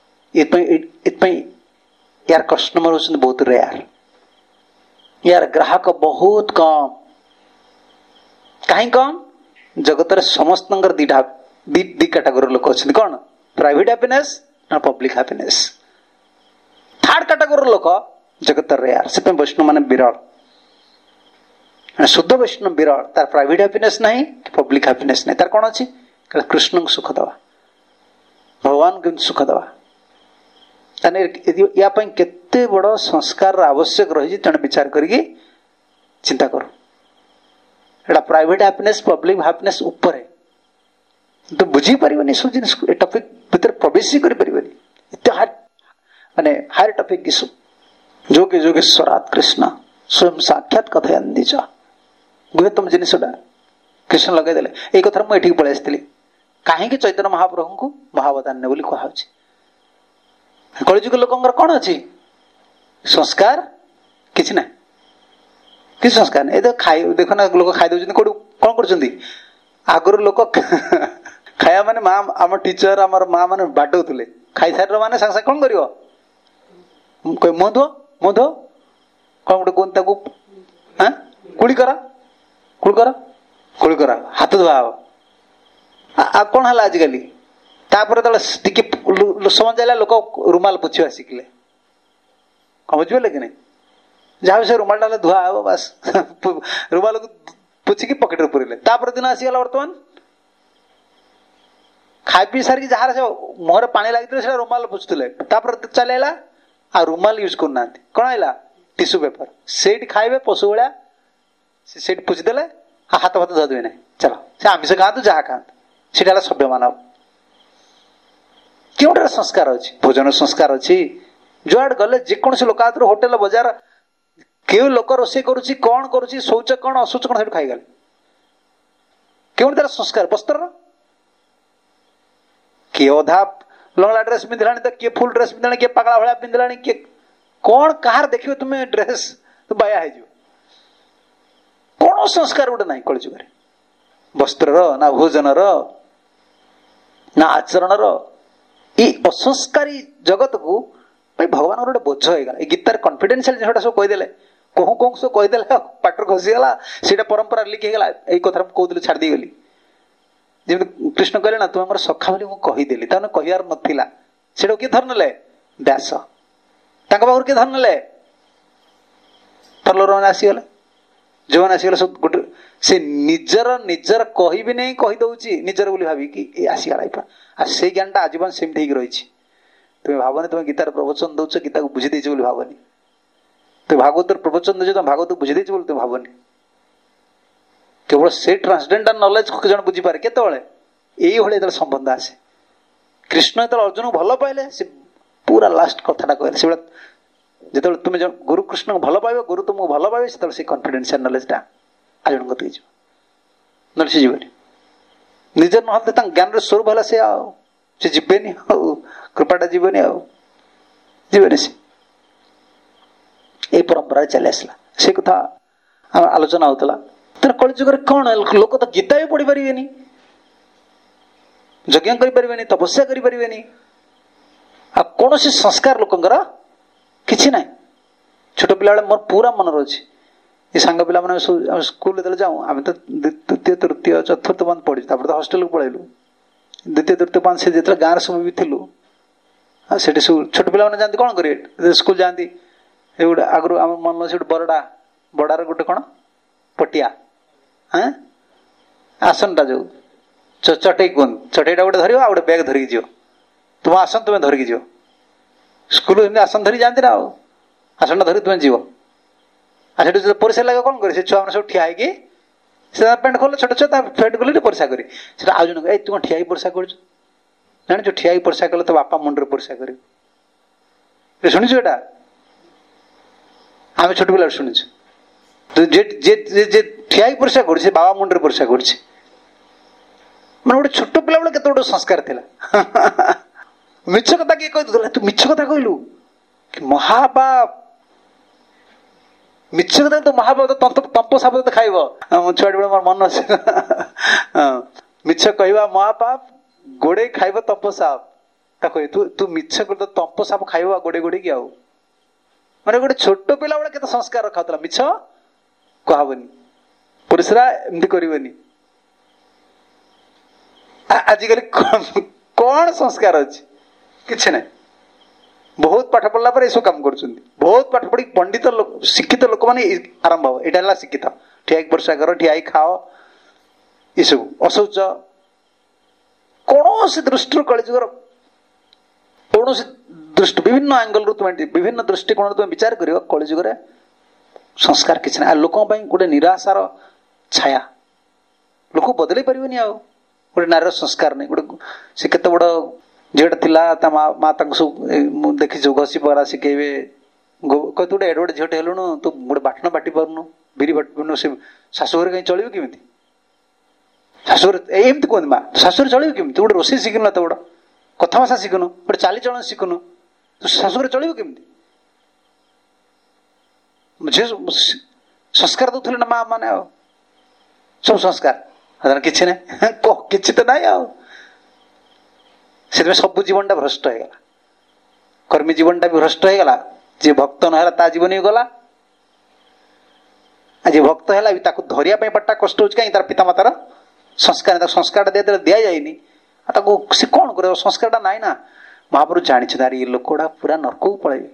यार कस्टमर होते बहुत रेयर यार ग्राहक बहुत कम कहीं कम जगत समस्त दीटा दी दी कैटेगोरी लोक अच्छे कौन प्राइवेट हैप्पीनेस ना पब्लिक हैप्पीनेस थर्ड कैटेगोरी लोक जगत रेयर से वैष्णव माने विरल शुद्ध वैष्णव विरल तार प्राइवेट हैप्पीनेस नहीं कि पब्लिक हैप्पीनेस नहीं तार कौन अच्छी कृष्ण को सुख दवा भगवान को सुख दवा या केते बड़ संस्कार आवश्यक रही जन विचार करके चिंता करो एटा प्राइवेट हैप्पीनेस पब्लिक हैप्पीनेस ऊपर है तो बुझी पारिबनी सब जिनिस ए टॉपिक भीतर प्रवेश ही करि पारिबनी इते हार्ड माने हायर टॉपिक किसु जोगे जोगेश्वरात कृष्ण स्वयं साक्षात कथयन्ति च गुहेतम जिनिसटा कृष्ण लगे देले ए कथा मु एठी पळे आस्थिली काहे कि चैतन्य महाप्रभु को महावदान्य बोली कहा होछि कलिजुग लोकंगर कौन अच्छी संस्कार किसी ना किसी संस्कार नहीं तो खाई देख ना लोक खाई दौरान कौन कर आगर लोक खाया माने माँ आम टीचर आम माँ मैंने बाडौले खाई सारे मैंने सांगे कौन कर मुह धो मुह धो कौन गोटे कहते कुड़ी करा कुड़ करा कुड़ी करा हाथ धुआ आ कौन है आजिकल तापर टे समझ जाए लोक रुमाल पोछा शिखिले कौन बुझे कि नहीं जहाँ से रुमाल डाले धुआ हे बास रुमाल को पोछिकी पकेट में पुरेले तापर दिन आसीगला बर्तमान खाई पी सारी जहाँ से मुहर पानी लगी रुमाल पोछुले चल आ रुमाल यूज करना कौन है टिश्यू पेपर से खाइबे पशु भाया से पोछिदेले हाथ फाथ धोदे ना चलो से आमिष खातु जहाँ खातु सीटा सभ्य मानव क्यों संस्कार अच्छी भोजन संस्कार अच्छी जुआड गले जेकोसी लोक होटेल बजार क्यों लोक रोसे करुच्ची कौन करुच्ची शौच कौन अशौच कौन सब खाईगले क्यों तार संस्कार वस्त्र किए अधा लंगला ड्रेस पिंधला तो किए फुल ड्रेस पिंधला किए पगला भाया पिंधला किए कौन कहार देखिए तुम्हें ड्रेस तो बाया है कौन संस्कार गोटे ना कलिजुग वस्त्र ना भोजन ना आचरण ये असंस्कारी जगत को भाई भगवान गोटे बोझ होगा गीतार कन्फिडेंशियल जिनटा सब कहीदे कहूँ कहूँ सब कहीदे पाटर खसीगला से परंपरा लिक होगा यही कथा कहूली छाड़ी गली जमी कृष्ण कहले ना तुम आम सखा बोली मुझे कहीदेली तमें कहार नाला से किए धर ने व्यास पाखर किए धर ने फलोर मैंने आसीगले जो मैंने आसीगले सब गोटे से निजर निजर कह भी नहीं कहीदे निजर बोली भाविकी आसीगला आ से ज्ञानटा आजीवन सेमती रही तुम्हें भावनी तुम गीतार प्रवचन दौच गीता को बुझी देच भावनी तुम भागवत प्रवचन दौच तुम भागवत को बुझी देच तुम भावनी केवल से ट्रांसडेंडल नॉलेज को जन बुझीपारे केतले ये संबंध आसे कृष्ण जो अर्जुन को भल पाइले से पूरा लास्ट कथाटा कहले से जो तुम गुरु कृष्ण को भल पाइब गुरु तुमको भल पाइबे से से कन्फिडेंशियल नॉलेजटा आज जन कत ना सी जीवन निजर ना ज्ञान स्वरूप है से से जीवेनि कृपाटा जीवनी जीवनी से ये परंपरा चली आसला से कथा आलोचना होता तेरे कलिजुग कौन लोक तो गीता भी पढ़ी पारे यज्ञ करें तपस्या करें आ कौन सी संस्कार लोकंर किसी ना छोट पिला मोर पूरा मन रही ये सांग पिला मैंने स्कूल जो जाऊँ आम तो द्वितीय तृतीय चतुर्थ पांच पढ़ी तो हस्टेल को पलैलु द्वितीय तृतीय पांच से जो गाँव सब भी थी ସେଠି ସବୁ ଛୋଟ ପିଲାମାନେ ଯାଆନ୍ତି କ'ଣ କରିବେ, ସ୍କୁଲ ଯାଆନ୍ତି। ଏ ଗୋଟେ ଆଗରୁ ଆମ ମନ ଅଛି ଗୋଟେ ବରଡ଼ା, ବଡ଼ାର ଗୋଟେ କ'ଣ ପଟିଆ, ହଁ ଆସନଟା ଯୋଉ ଚଟେଇ କୁହନ୍ତି, ଚଟେଇଟା ଗୋଟେ ଧରିବ ଆଉ ଗୋଟେ ବ୍ୟାଗ୍ ଧରିକି ଯିବ। ତୁମ ଆସନ ତୁମେ ଧରିକି ଯିବ। ସ୍କୁଲ ଏମିତି ଆସନ ଧରି ଯାଆନ୍ତି ନା, ଆଉ ଆସନଟା ଧରିକି ତୁମେ ଯିବ। ଆଉ ସେଠି ଯଦି ପରିସ୍ରା ଲାଗେ କ'ଣ କରିବେ, ସେ ଛୁଆମାନେ ସବୁ ଠିଆ ହେଇକି ସେ ପ୍ୟାଣ୍ଟ ଖୋଲେ, ଛୋଟ ଛୁଆ ତା ପ୍ୟାଣ୍ଟ ଖୋଲି ପରିସ୍ରା କରି ସେଟା ଆଉ ଜଣେ ଏଇ ତୁ କ'ଣ ଠିଆ ହେଇକି ପରିସ୍ରା କରୁଛୁ, ଜାଣିଛୁ ଠିଆ ହେଇକି ପରିସ୍ରା କଲେ ତ ବାପା ମୁଣ୍ଡରେ ପରିସ୍ରା କରିବୁ। ଶୁଣିଛୁ ଏଟା? ଆମେ ଛୋଟ ପିଲା ଶୁଣିଛୁ। ଯେ ଠିଆ ହେଇକି ପରିସ୍ରା କରୁଛି ସେ ବାବା ମୁଣ୍ଡରେ ପରିସ୍ରା କରୁଛି। ମାନେ ଗୋଟେ ଛୋଟ ପିଲା ବେଳେ କେତେ ଗୋଟେ ସଂସ୍କାର ଥିଲା। ମିଛ କଥା କିଏ କହିଦଉଥିଲା, ତୁ ମିଛ କଥା କହିଲୁ ମହାପାପ, ମିଛ କଥା ତ ମହାପାପ, ତମ୍ପ ସାପ ତ ଖାଇବ। ମୋ ଛୁଆଟି ବେଳେ ମୋର ମନ ଅଛି, ମିଛ କହିବା ମହାପାପ, ଗୋଡେଇ ଖାଇବ ତମ୍ପ ସାପ। ତା କହି ତୁ ତୁ ମିଛ କରି ତମ୍ପ ସାପ ଖାଇବ ଗୋଡେଇ ଗୋଡେଇକି। ଆଉ ମାନେ ଗୋଟେ ଛୋଟ ପିଲା ବେଳେ କେତେ ସଂସ୍କାର ରଖାଉଥିଲା, ମିଛ କୁହାବନି, ପରିସ୍ରା ଏମିତି କରିବନି। ଆଜିକାଲି କଣ ସଂସ୍କାର ଅଛି? କିଛି ନାହିଁ। ବହୁତ ପାଠ ପଢିଲା ପରେ ଏସବୁ କାମ କରୁଛନ୍ତି। ବହୁତ ପାଠ ପଢି ପଣ୍ଡିତ ଲୋକ, ଶିକ୍ଷିତ ଲୋକମାନେ ଆରମ୍ଭ ହବ, ଏଇଟା ହେଲା ଶିକ୍ଷିତ। ଠିଆ ହେଇକି ପରିସ୍ରା କର, ଠିଆ ହେଇକି ଖାଅ, ଏସବୁ ଅଶୌଚ। କୌଣସି ଦୃଷ୍ଟିରୁ କଳିଯୁଗର କୌଣସି ଦୃଷ୍ଟି, ବିଭିନ୍ନ ଆଙ୍ଗଲରୁ ତୁମେ, ବିଭିନ୍ନ ଦୃଷ୍ଟିକୋଣରୁ ତୁମେ ବିଚାର କରିବ, କଳିଯୁଗରେ ସଂସ୍କାର କିଛି ନାହିଁ। ଆଉ ଲୋକଙ୍କ ପାଇଁ ଗୋଟେ ନିରାଶାର ଛାୟା, ଲୋକ ବଦଳେଇ ପାରିବନି। ଆଉ ଗୋଟେ ନାରୀର ସଂସ୍କାର ନାହିଁ। ଗୋଟେ ସେ କେତେ ବଡ ଝିଅଟା ଥିଲା, ତା ମା ମା ତାଙ୍କୁ ସବୁ ମୁଁ ଦେଖିଛୁ ଘଷି ପରା ଶିଖେଇବେ, କହିତେ ଗୋଟେ ଏଡେ ଗୋଟେ ଝିଅଟେ ହେଲୁଣୁ, ତୁ ଗୋଟେ ବାଟଣ ବାଟି ପାରୁନୁ, ବିରି ବାଟି ପାରୁନୁ, ସେ ଶାଶୁଘରେ କାହିଁ ଚଳିବୁ କେମିତି? ଶାଶୁଘରେ ଏମିତି କୁହନ୍ତି ମା, ଶାଶୁଘରେ ଚଳିବୁ କେମିତି? ତୁ ଗୋଟେ ରୋଷେଇ ଶିଖିନୁ, ଏତେ ବଡ କଥା ଭାଷା ଶିଖୁନୁ, ଗୋଟେ ଚାଲିଚଳନ ଶିଖୁନୁ, ତୁ ଶାଶୁଘରେ ଚଳିବୁ କେମିତି? ଝିଅ ସଂସ୍କାର ଦଉଥିଲେ ନା ମା ମାନେ, ଆଉ ସବୁ ସଂସ୍କାର କିଛି ନାହିଁ, କିଛି ତ ନାହିଁ। ଆଉ ସେଥିପାଇଁ ସବୁ ଜୀବନଟା ଭ୍ରଷ୍ଟ ହେଇଗଲା, କର୍ମୀ ଜୀବନଟା ବି ଭ୍ରଷ୍ଟ ହେଇଗଲା। ଯିଏ ଭକ୍ତ ନହେଲା ତା ଜୀବନ ବି ଗଲା। ଆଜି ଭକ୍ତ ହେଲା ବି ତାକୁ ଧରିବା ପାଇଁ ପାଠଟା କଷ୍ଟ ହଉଛି, କାହିଁକି? ତାର ପିତାମାତାର ସଂସ୍କାର, ତାକୁ ସଂସ୍କାରଟା ଦିଆଯାଇ ଦିଆଯାଇନି, ଆଉ ତାକୁ ସେ କ'ଣ କରିବ? ସଂସ୍କାରଟା ନାହିଁ ନା। ମହାପ୍ରଭୁ ଜାଣିଛନ୍ତି ଆରେ ଏ ଲୋକଟା ପୁରା ନର୍କକୁ ପଳେଇବେ,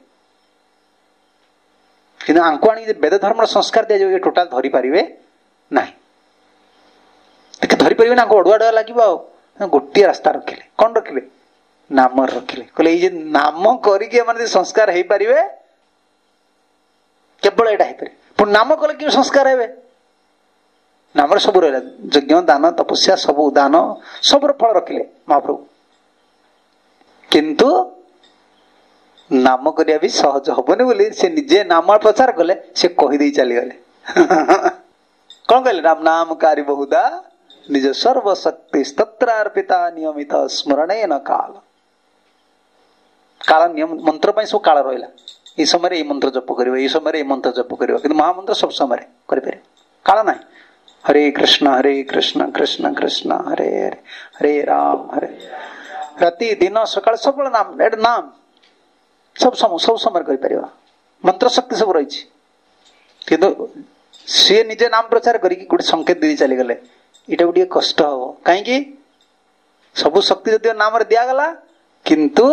କିନ୍ତୁ ଆଙ୍କୁ ଆଣିକି ବେଦ ଧର୍ମର ସଂସ୍କାର ଦିଆଯିବ, ଏ ଟୋଟାଲ ଧରି ପାରିବେ ନାହିଁ। ଟିକେ ଧରିପାରିବେ ନା, ଆଙ୍କୁ ଅଡୁଆ ଅଡୁଆ ଲାଗିବ। ଆଉ ଗୋଟିଏ ରାସ୍ତା ରଖିଲେ, କ'ଣ ରଖିଲେ? ନାମରେ ରଖିଲେ। କହିଲେ ଏଇ ଯେ ନାମ କରିକି ଏମାନେ ଯଦି ସଂସ୍କାର ହେଇପାରିବେ, କେବଳ ଏଇଟା ହେଇପାରିବେ। ପୁଣି ନାମ କଲେ କି ସଂସ୍କାର ହେବେ? ନାମରେ ସବୁ ରହିଲା, ଯଜ୍ଞ ଦାନ ତପସ୍ୟା, ସବୁ ଦାନ ସବୁର ଫଳ ରଖିଲେ ମହାପ୍ରଭୁ। କିନ୍ତୁ ନାମ କରିବା ବି ସହଜ ହବନି ବୋଲି ସେ ନିଜେ ନାମ ପ୍ରଚାର କଲେ, ସେ କହିଦେଇ ଚାଲିଗଲେ। କ'ଣ କହିଲେ? ରାମ ନାମ କାରି ବହୁଦା, ନିଜ ସର୍ବଶକ୍ତି ସ୍ତତ୍ରାର୍ପିତା ନିୟମିତ ସ୍ମରଣେନ କାଳ। କାଳ ନିୟମ, ମନ୍ତ୍ର ପାଇଁ ସବୁ କାଳ ରହିଲା। ଏଇ ସମୟରେ ଏଇ ମନ୍ତ୍ର ଜପ କରିବ, ଏଇ ସମୟରେ ଏଇ ମନ୍ତ୍ର ଜପ କରିବ, କିନ୍ତୁ ମହାମନ୍ତ୍ର ସବୁ ସମୟରେ କରିପାରିବ, କାଳ ନାହିଁ। ହରେ କୃଷ୍ଣ ହରେ କୃଷ୍ଣ କୃଷ୍ଣ କୃଷ୍ଣ ହରେ ହରେ, ହରେ ରାମ ହରେ। ରାତି ଦିନ ସକାଳ ସବୁବେଳେ ନାମ, ଏଇଟା ନାମ ସବୁ ସବୁ ସମୟରେ କରିପାରିବ। ମନ୍ତ୍ର ଶକ୍ତି ସବୁ ରହିଛି। କିନ୍ତୁ ସିଏ ନିଜେ ନାମ ପ୍ରଚାର କରିକି ଗୋଟେ ସଂକେତ ଦେଇ ଚାଲିଗଲେ, ଏଇଟାକୁ ଟିକେ କଷ୍ଟ ହବ। କାହିଁକି? ସବୁ ଶକ୍ତି ଯଦି ନାମରେ ଦିଆଗଲା, କିନ୍ତୁ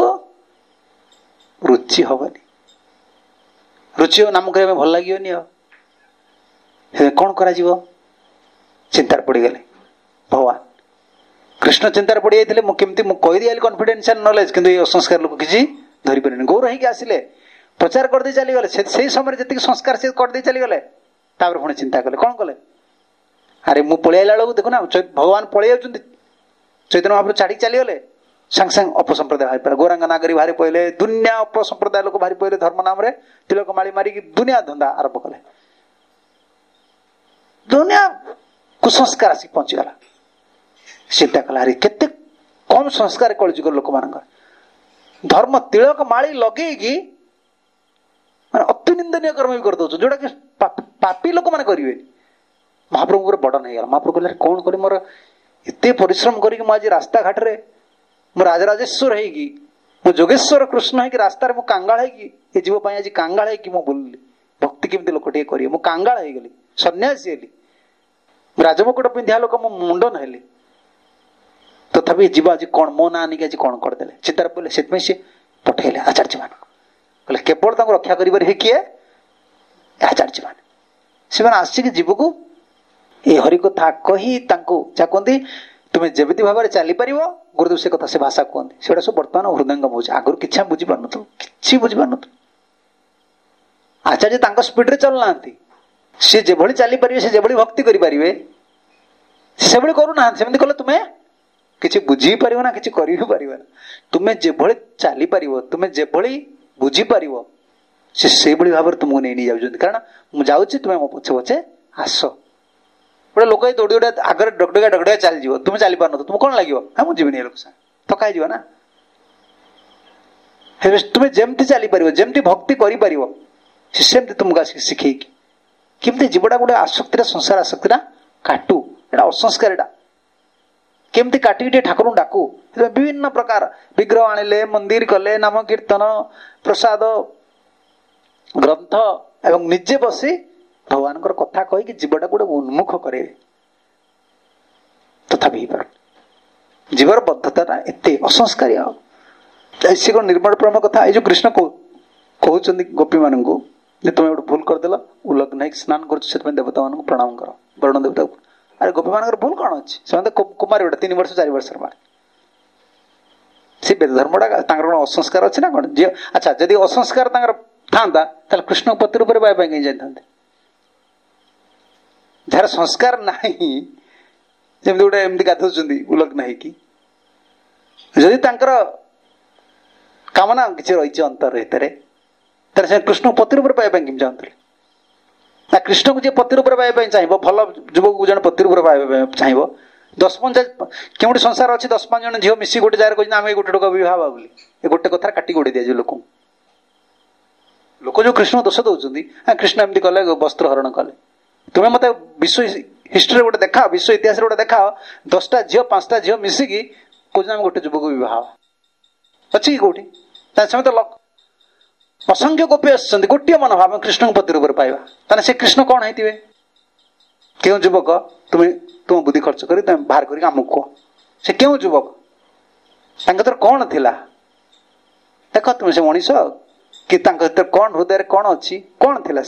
ରୁଚି ହବନି। ରୁଚି ହବ, ନାମ କରିବା ପାଇଁ ଭଲ ଲାଗିବନି। ଆଉ କ'ଣ କରାଯିବ? ଚିନ୍ତାରେ ପଡିଗଲେ ଭଗବାନ କୃଷ୍ଣ। ଚିନ୍ତାରେ ପଡିଯାଇଥିଲେ, ମୁଁ କେମିତି ମୁଁ କହିଦିଆଲି କନଫିଡେନ୍ସିଆଲ ନଲେଜ, କିନ୍ତୁ ଏଇ ଅସଂସ୍କାର ଲୋକ କିଛି ଧରିପାରିବେନି। ଗୌର ହେଇକି ଆସିଲେ, ପ୍ରଚାର କରିଦେଇ ଚାଲିଗଲେ। ସେଇ ସମୟରେ ଯେତିକି ସଂସ୍କାର ସେ କରିଦେଇ ଚାଲିଗଲେ, ତାପରେ ପୁଣି ଚିନ୍ତା କଲେ, କ'ଣ କଲେ? ଆରେ ମୁଁ ପଳେଇ ଆଇଲା ବେଳକୁ ଦେଖୁନା ଭଗବାନ ପଳେଇ ଯାଉଛନ୍ତି, ଚୈତନ୍ୟ ମହାପ୍ରଭୁ ଛାଡିକି ଚାଲିଗଲେ, ସାଙ୍ଗେ ସାଙ୍ଗେ ଅପସମ୍ପ୍ରଦାୟ ବାହାରି ପଡ଼ିଲା। ଗୌରାଙ୍ଗ ନାଗରୀ ବାହାରି ପଡ଼ିଲେ, ଦୁନିଆ ଅପସମ୍ପ୍ରଦାୟ ଲୋକ ବାହାରି ପଡ଼ିଲେ, ଧର୍ମ ନାମରେ ତିଳକ ମାଳି ମାରିକି ଦୁନିଆ ଧନ୍ଦା ଆରମ୍ଭ କଲେ। ଦୁନିଆ କୁସଂସ୍କାର ଆସିକି ପହଞ୍ଚିଗଲା। ଚିନ୍ତା କଲା, ଆରେ କେତେ କମ ସଂସ୍କାର କଳିଯୁଗର ଲୋକମାନଙ୍କର। ଧର୍ମ ତିଳକ ମାଳି ଲଗେଇକି ମାନେ ଅତି ନିନ୍ଦନୀୟ କର୍ମ ବି କରିଦଉଛୁ, ଯୋଉଟା କି ପାପୀ ଲୋକମାନେ କରିବେନି। ମହାପ୍ରଭୁଙ୍କର ବର୍ଡନ ହେଇଗଲା। ମହାପ୍ରଭୁ କହିଲେ, କ'ଣ କରି ମୋର ଏତେ ପରିଶ୍ରମ କରିକି ମୁଁ ଆଜି ରାସ୍ତାଘାଟରେ, ମୁଁ ରାଜରାଜେଶ୍ୱର ହେଇକି, ମୁଁ ଯୋଗେଶ୍ୱର କୃଷ୍ଣ ହେଇକି ରାସ୍ତାରେ ମୁଁ କାଙ୍ଗାଳ ହେଇକି, ଏ ଜୀବ ପାଇଁ ଆଜି କାଙ୍ଗାଳ ହେଇକି ମୁଁ ବୁଲିଲି। ଭକ୍ତି କେମିତି ଲୋକ ଟିକେ କରିବେ, ମୁଁ କାଙ୍ଗାଳ ହେଇଗଲି, ସନ୍ନ୍ୟାସୀ ହେଲି, ରାଜମୁକୁଟ ପିନ୍ଧିବା ଲୋକ ମୁଁ ମୁଣ୍ଡ ନହେଲି, ତଥାପି ଜୀବ ଆଜି କ'ଣ ମୋ ନାଁ ନେଇକି ଆଜି କ'ଣ କରିଦେଲେ। ଚିନ୍ତାରେ ପଡ଼ିଲେ। ସେଥିପାଇଁ ସେ पठेले आचार्य मान कहले केवल तांको रक्षा करि परिबे किए आचार्य मान से माने आसिक जीव को ए हरि कथा कही तांको जा कहंती तुम्हें जेमिति भाव चली पार गुरुदेव से कथा से भाषा कहते से सब बर्तमान हृदयंगम हो आगुरी किसी बुझी पार नु कि बुझी पार नु आचार्य तांको स्पीड रे चलना सी जो चली पारे से जो भक्ति करें से करूना सेमती कले तुम्हें किसी बुझी पार ना कि कर तुम्हें जो चली पार तुम्हें जो बुझी पार से से भाव तुमको नहीं जाऊँ कारण मुझे जाऊँगी तुम्हें मो पछे पछे आस गोटे लोक दौड़ी दौड़ा आगे डगडगा डगडगा चली जाव तुम चली पार तुम कौन लगे हाँ मुझे जीवन लोक थका ना तुम्हें जमती चली पार जमती भक्ति कर सेमती तुमको आसिक शिखे केमती जीवटा गोटे आसक्ति संसार आसक्ति काटू एटा असंस्कार एटा केमती काटिक ठाकुर डाकू विभिन्न प्रकार विग्रह आनिले मंदिर कले नाम कीर्तन प्रसाद ग्रंथ एवं निजे बसी भगवान कथा कहीकि जीवटा गोटे उन्मुख करे तथापि जीवर बद्धता एते असंस्कारी ऐसी निर्मल प्रेम कथा ये जो कृष्ण कहते गोपी मान तुम्हें गोटे भूल करदेल उलग्न स्नान कर देवता मान प्रणाम कर वरुण देवता को अरे गोपी मान भूल कौन अच्छी से कुमारी गोटे तीन वर्ष चार वर्ष मार से वेद धर्मटा कौन असंस्कार अच्छे ना कौन जी अच्छा जदि असंस्कार था कृष्ण पति रूप बाय कहीं जाते जार संस्कार नहीं जमी गोटे एमती गाधुंट उलग्न होदी कामना किसी रही अंतर भर से कृष्ण पति रूप पाइबा कि चाहते ना कृष्ण को जी पति रूप पाइबा चाहिए भल युवक को जन पति रूप पाइबा चाहिए दस पंचायत क्यों संसार अच्छी दस पांच जन झील मिसी गोटे जगह कहते आम गोटे टोक विवाह बोली गोटे कथा काटी गोड़े दिया लोक लोक जो कृष्ण दोष दौरान हाँ कृष्ण एमती कले वस्त्र हरण कले तुम्हें मत विश्व हिस्ट्री गोटे देखा विश्व इतिहास गोटे देखा दसटा झील पांचटा झील मिसिकी कहते आम गोटे युवक विवाह अच्छी कौटी तो असंख्य गोपी आसुच्च गोटे मनोभाव कृष्ण पति रूप पाइबा ताने से कृष्ण कौन है क्यों युवक तुम्हें तुम बुद्धि खर्च कर तुम बाहर कर आमको कह से क्यों युवक तर कौन थिला देख तुम से मनीष कि कौन हृदय कौन अच्छी कौन थिला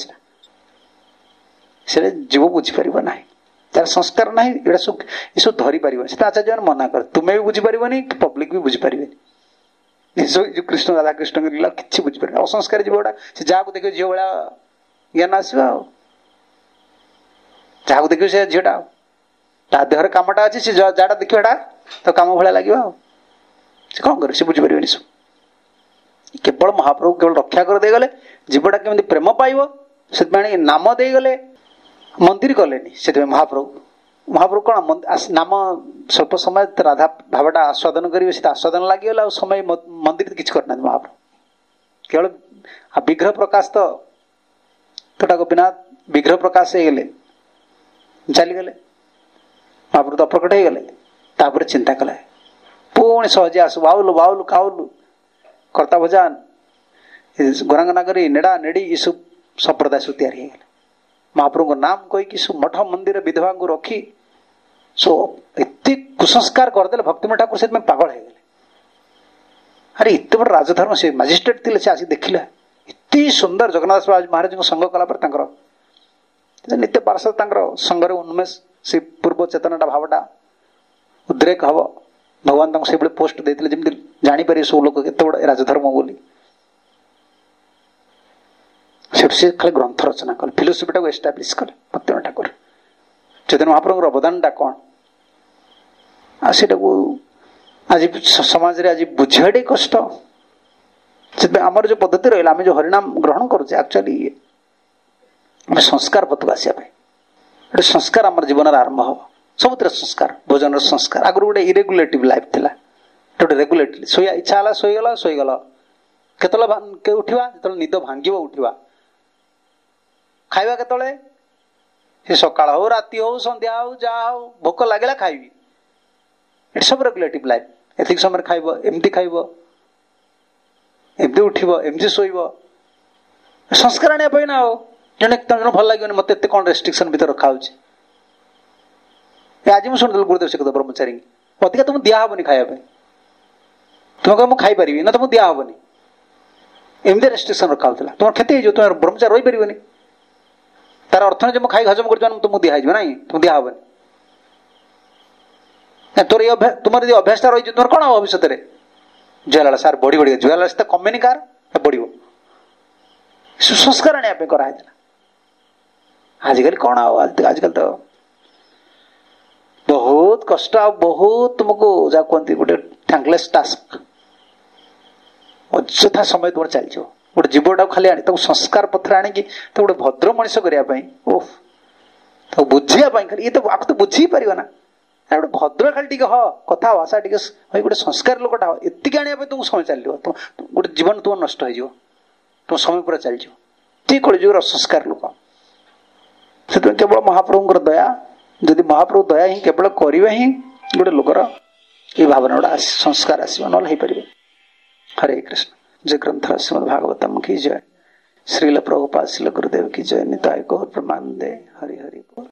से जीव बुझीपार ना तार संस्कार ना ये सब ये सब धरी पार से आचार्य मना कर तुम्हें भी बुझीपार कि पब्लिक भी बुझीपार जो कृष्ण राधा कृष्ण लीला कि बुझीपार असंस्कार जीव गुड़ा से जहाँ को देख झील भाया ज्ञान आसवा जहाँ देख से झीटा ता देहर कामटा अच्छी से जहाँ देखा तो कम भाया लगे कौन कर से बुझीपार सब केवल महाप्रभु केवल रक्षा कर देगले जीवटा केमती प्रेम पाइब से नाम देगले मंदिर कले से महाप्रभु महाप्रभु कौन नाम स्वल्प समय राधा भावटा आस्वादन करेंगे से आस्वादन लगे समय मंदिर किसी करना महाप्रभु केवल विग्रह प्रकाश तो तोटा गोपीनाथ विग्रह प्रकाश हो गले चलीगले महाप्रभु तो अप्रकट हो गले चिंता कले पुणी सहजे आस बाउलु बाउलु काउलु कर्ता भजान गोरांगनागरी नेड़ा नेड़ी ये सब संप्रदाय सब तैयारी महाप्रभु नाम कहीकि सब मठ मंदिर विधवा को रखी सो एत कुसंस्कार करदे भक्तिमय ठाकुर से पागल हो गले अरे एत बड़ राजधर्म से मजिस्ट्रेट थे से आसिक देखला एत सुंदर जगन्नाथ महाराज को संग कलापर नित्य पार्षद संगर उन्मेष से पूर्व चेतनाटा भावटा उद्रेक हम भगवान से पोस्ट देते जमी जापर सब लोग केत बड़ा राजधर्म बोली से खाली ग्रंथ रचना कले फिलोसफी टाक एस्टाब्लीश कले भक्तिमय ठाकुर चैतन्य महाप्रभुर अवदानटा कौन आज समाज आज बुझाटे कष्ट आमर जो पद्धति रहा आम जो हरिनाम ग्रहण करुचे एक्चुअली आम संस्कार पथक आसापे गोटे संस्कार आम जीवन आरंभ हम सब संस्कार भोजन संस्कार आगुरी गोटे इरेगुलेटिव लाइफ थिला गोटे रेगुलेटली शोया इच्छा है शोगला शोगल केतले उठा जो निद भांग उठा खाइबा केतले से सकाळ हो राति हो संध्या हो जहाँ हो भोक लगे खाइबी ये सब रेगुलेटिव लाइफ एतिक समय खाइब एमती खाइब एमती उठिब एमती शोइब संस्कार आने ना हो जन जन भल लगे मत एत कौन रेस्ट्रिक्शन भर रखा हो आज मुझे शुणी गुरुदेव से कह ब्रह्मचारी अधिका तुमको दिहबनी खाया तुम्हें कह मुझे खाई पारि ना तुमको दिहबनी एमती रेस्ट्रिक्शन रखा होता तुम क्षति हो तुम ब्रह्मचार रही पार तार अर्थ नहीं खाई हजम कर तुमको दिहब ना तुम दिहबन तोर ये तुम यदि अभ्यास रही तुम कौन हम भविष्य में जुआला सार बढ़ी बढ़ी जुआला तो कमेनि कार बढ़ सुसंस्कार आने कराई आजिकल कौन आजकल तो बहुत कष्ट आ बहुत तुमको जहाँ कहते गोटे थैंकलेस टास्क अଯଥା समय तुम चलछ गोटे जीवटा खाली आनी संस्कार पत्र आणिकी तो गोटे भद्र मनीष करने ओह तो बुझापी खाली ये तो आपको तो बुझी पार ना गोटे भद्र खाली टे ह कथा भाषा टे गोटे संस्कार लोकटा हो एतिक आने तुमको समय चलो तुम गोटे जीवन तुम नष्ट हो तुम समय पूरा चलछ ठीक कल संस्कार लोक से केवल महाप्रभुंर दया जदि महाप्रभु दया ही केवल करेंगे ही गोटे लोकर ये भावना गोटा संस्कार आसो ना हो पारे। हरे कृष्ण। जय ग्रंथ श्रीमद् भागवतम की जय। श्रील प्रभुपाद श्रील गुरुदेव की जय। निताय गौर प्रमानंदे। हरि हरि बोल।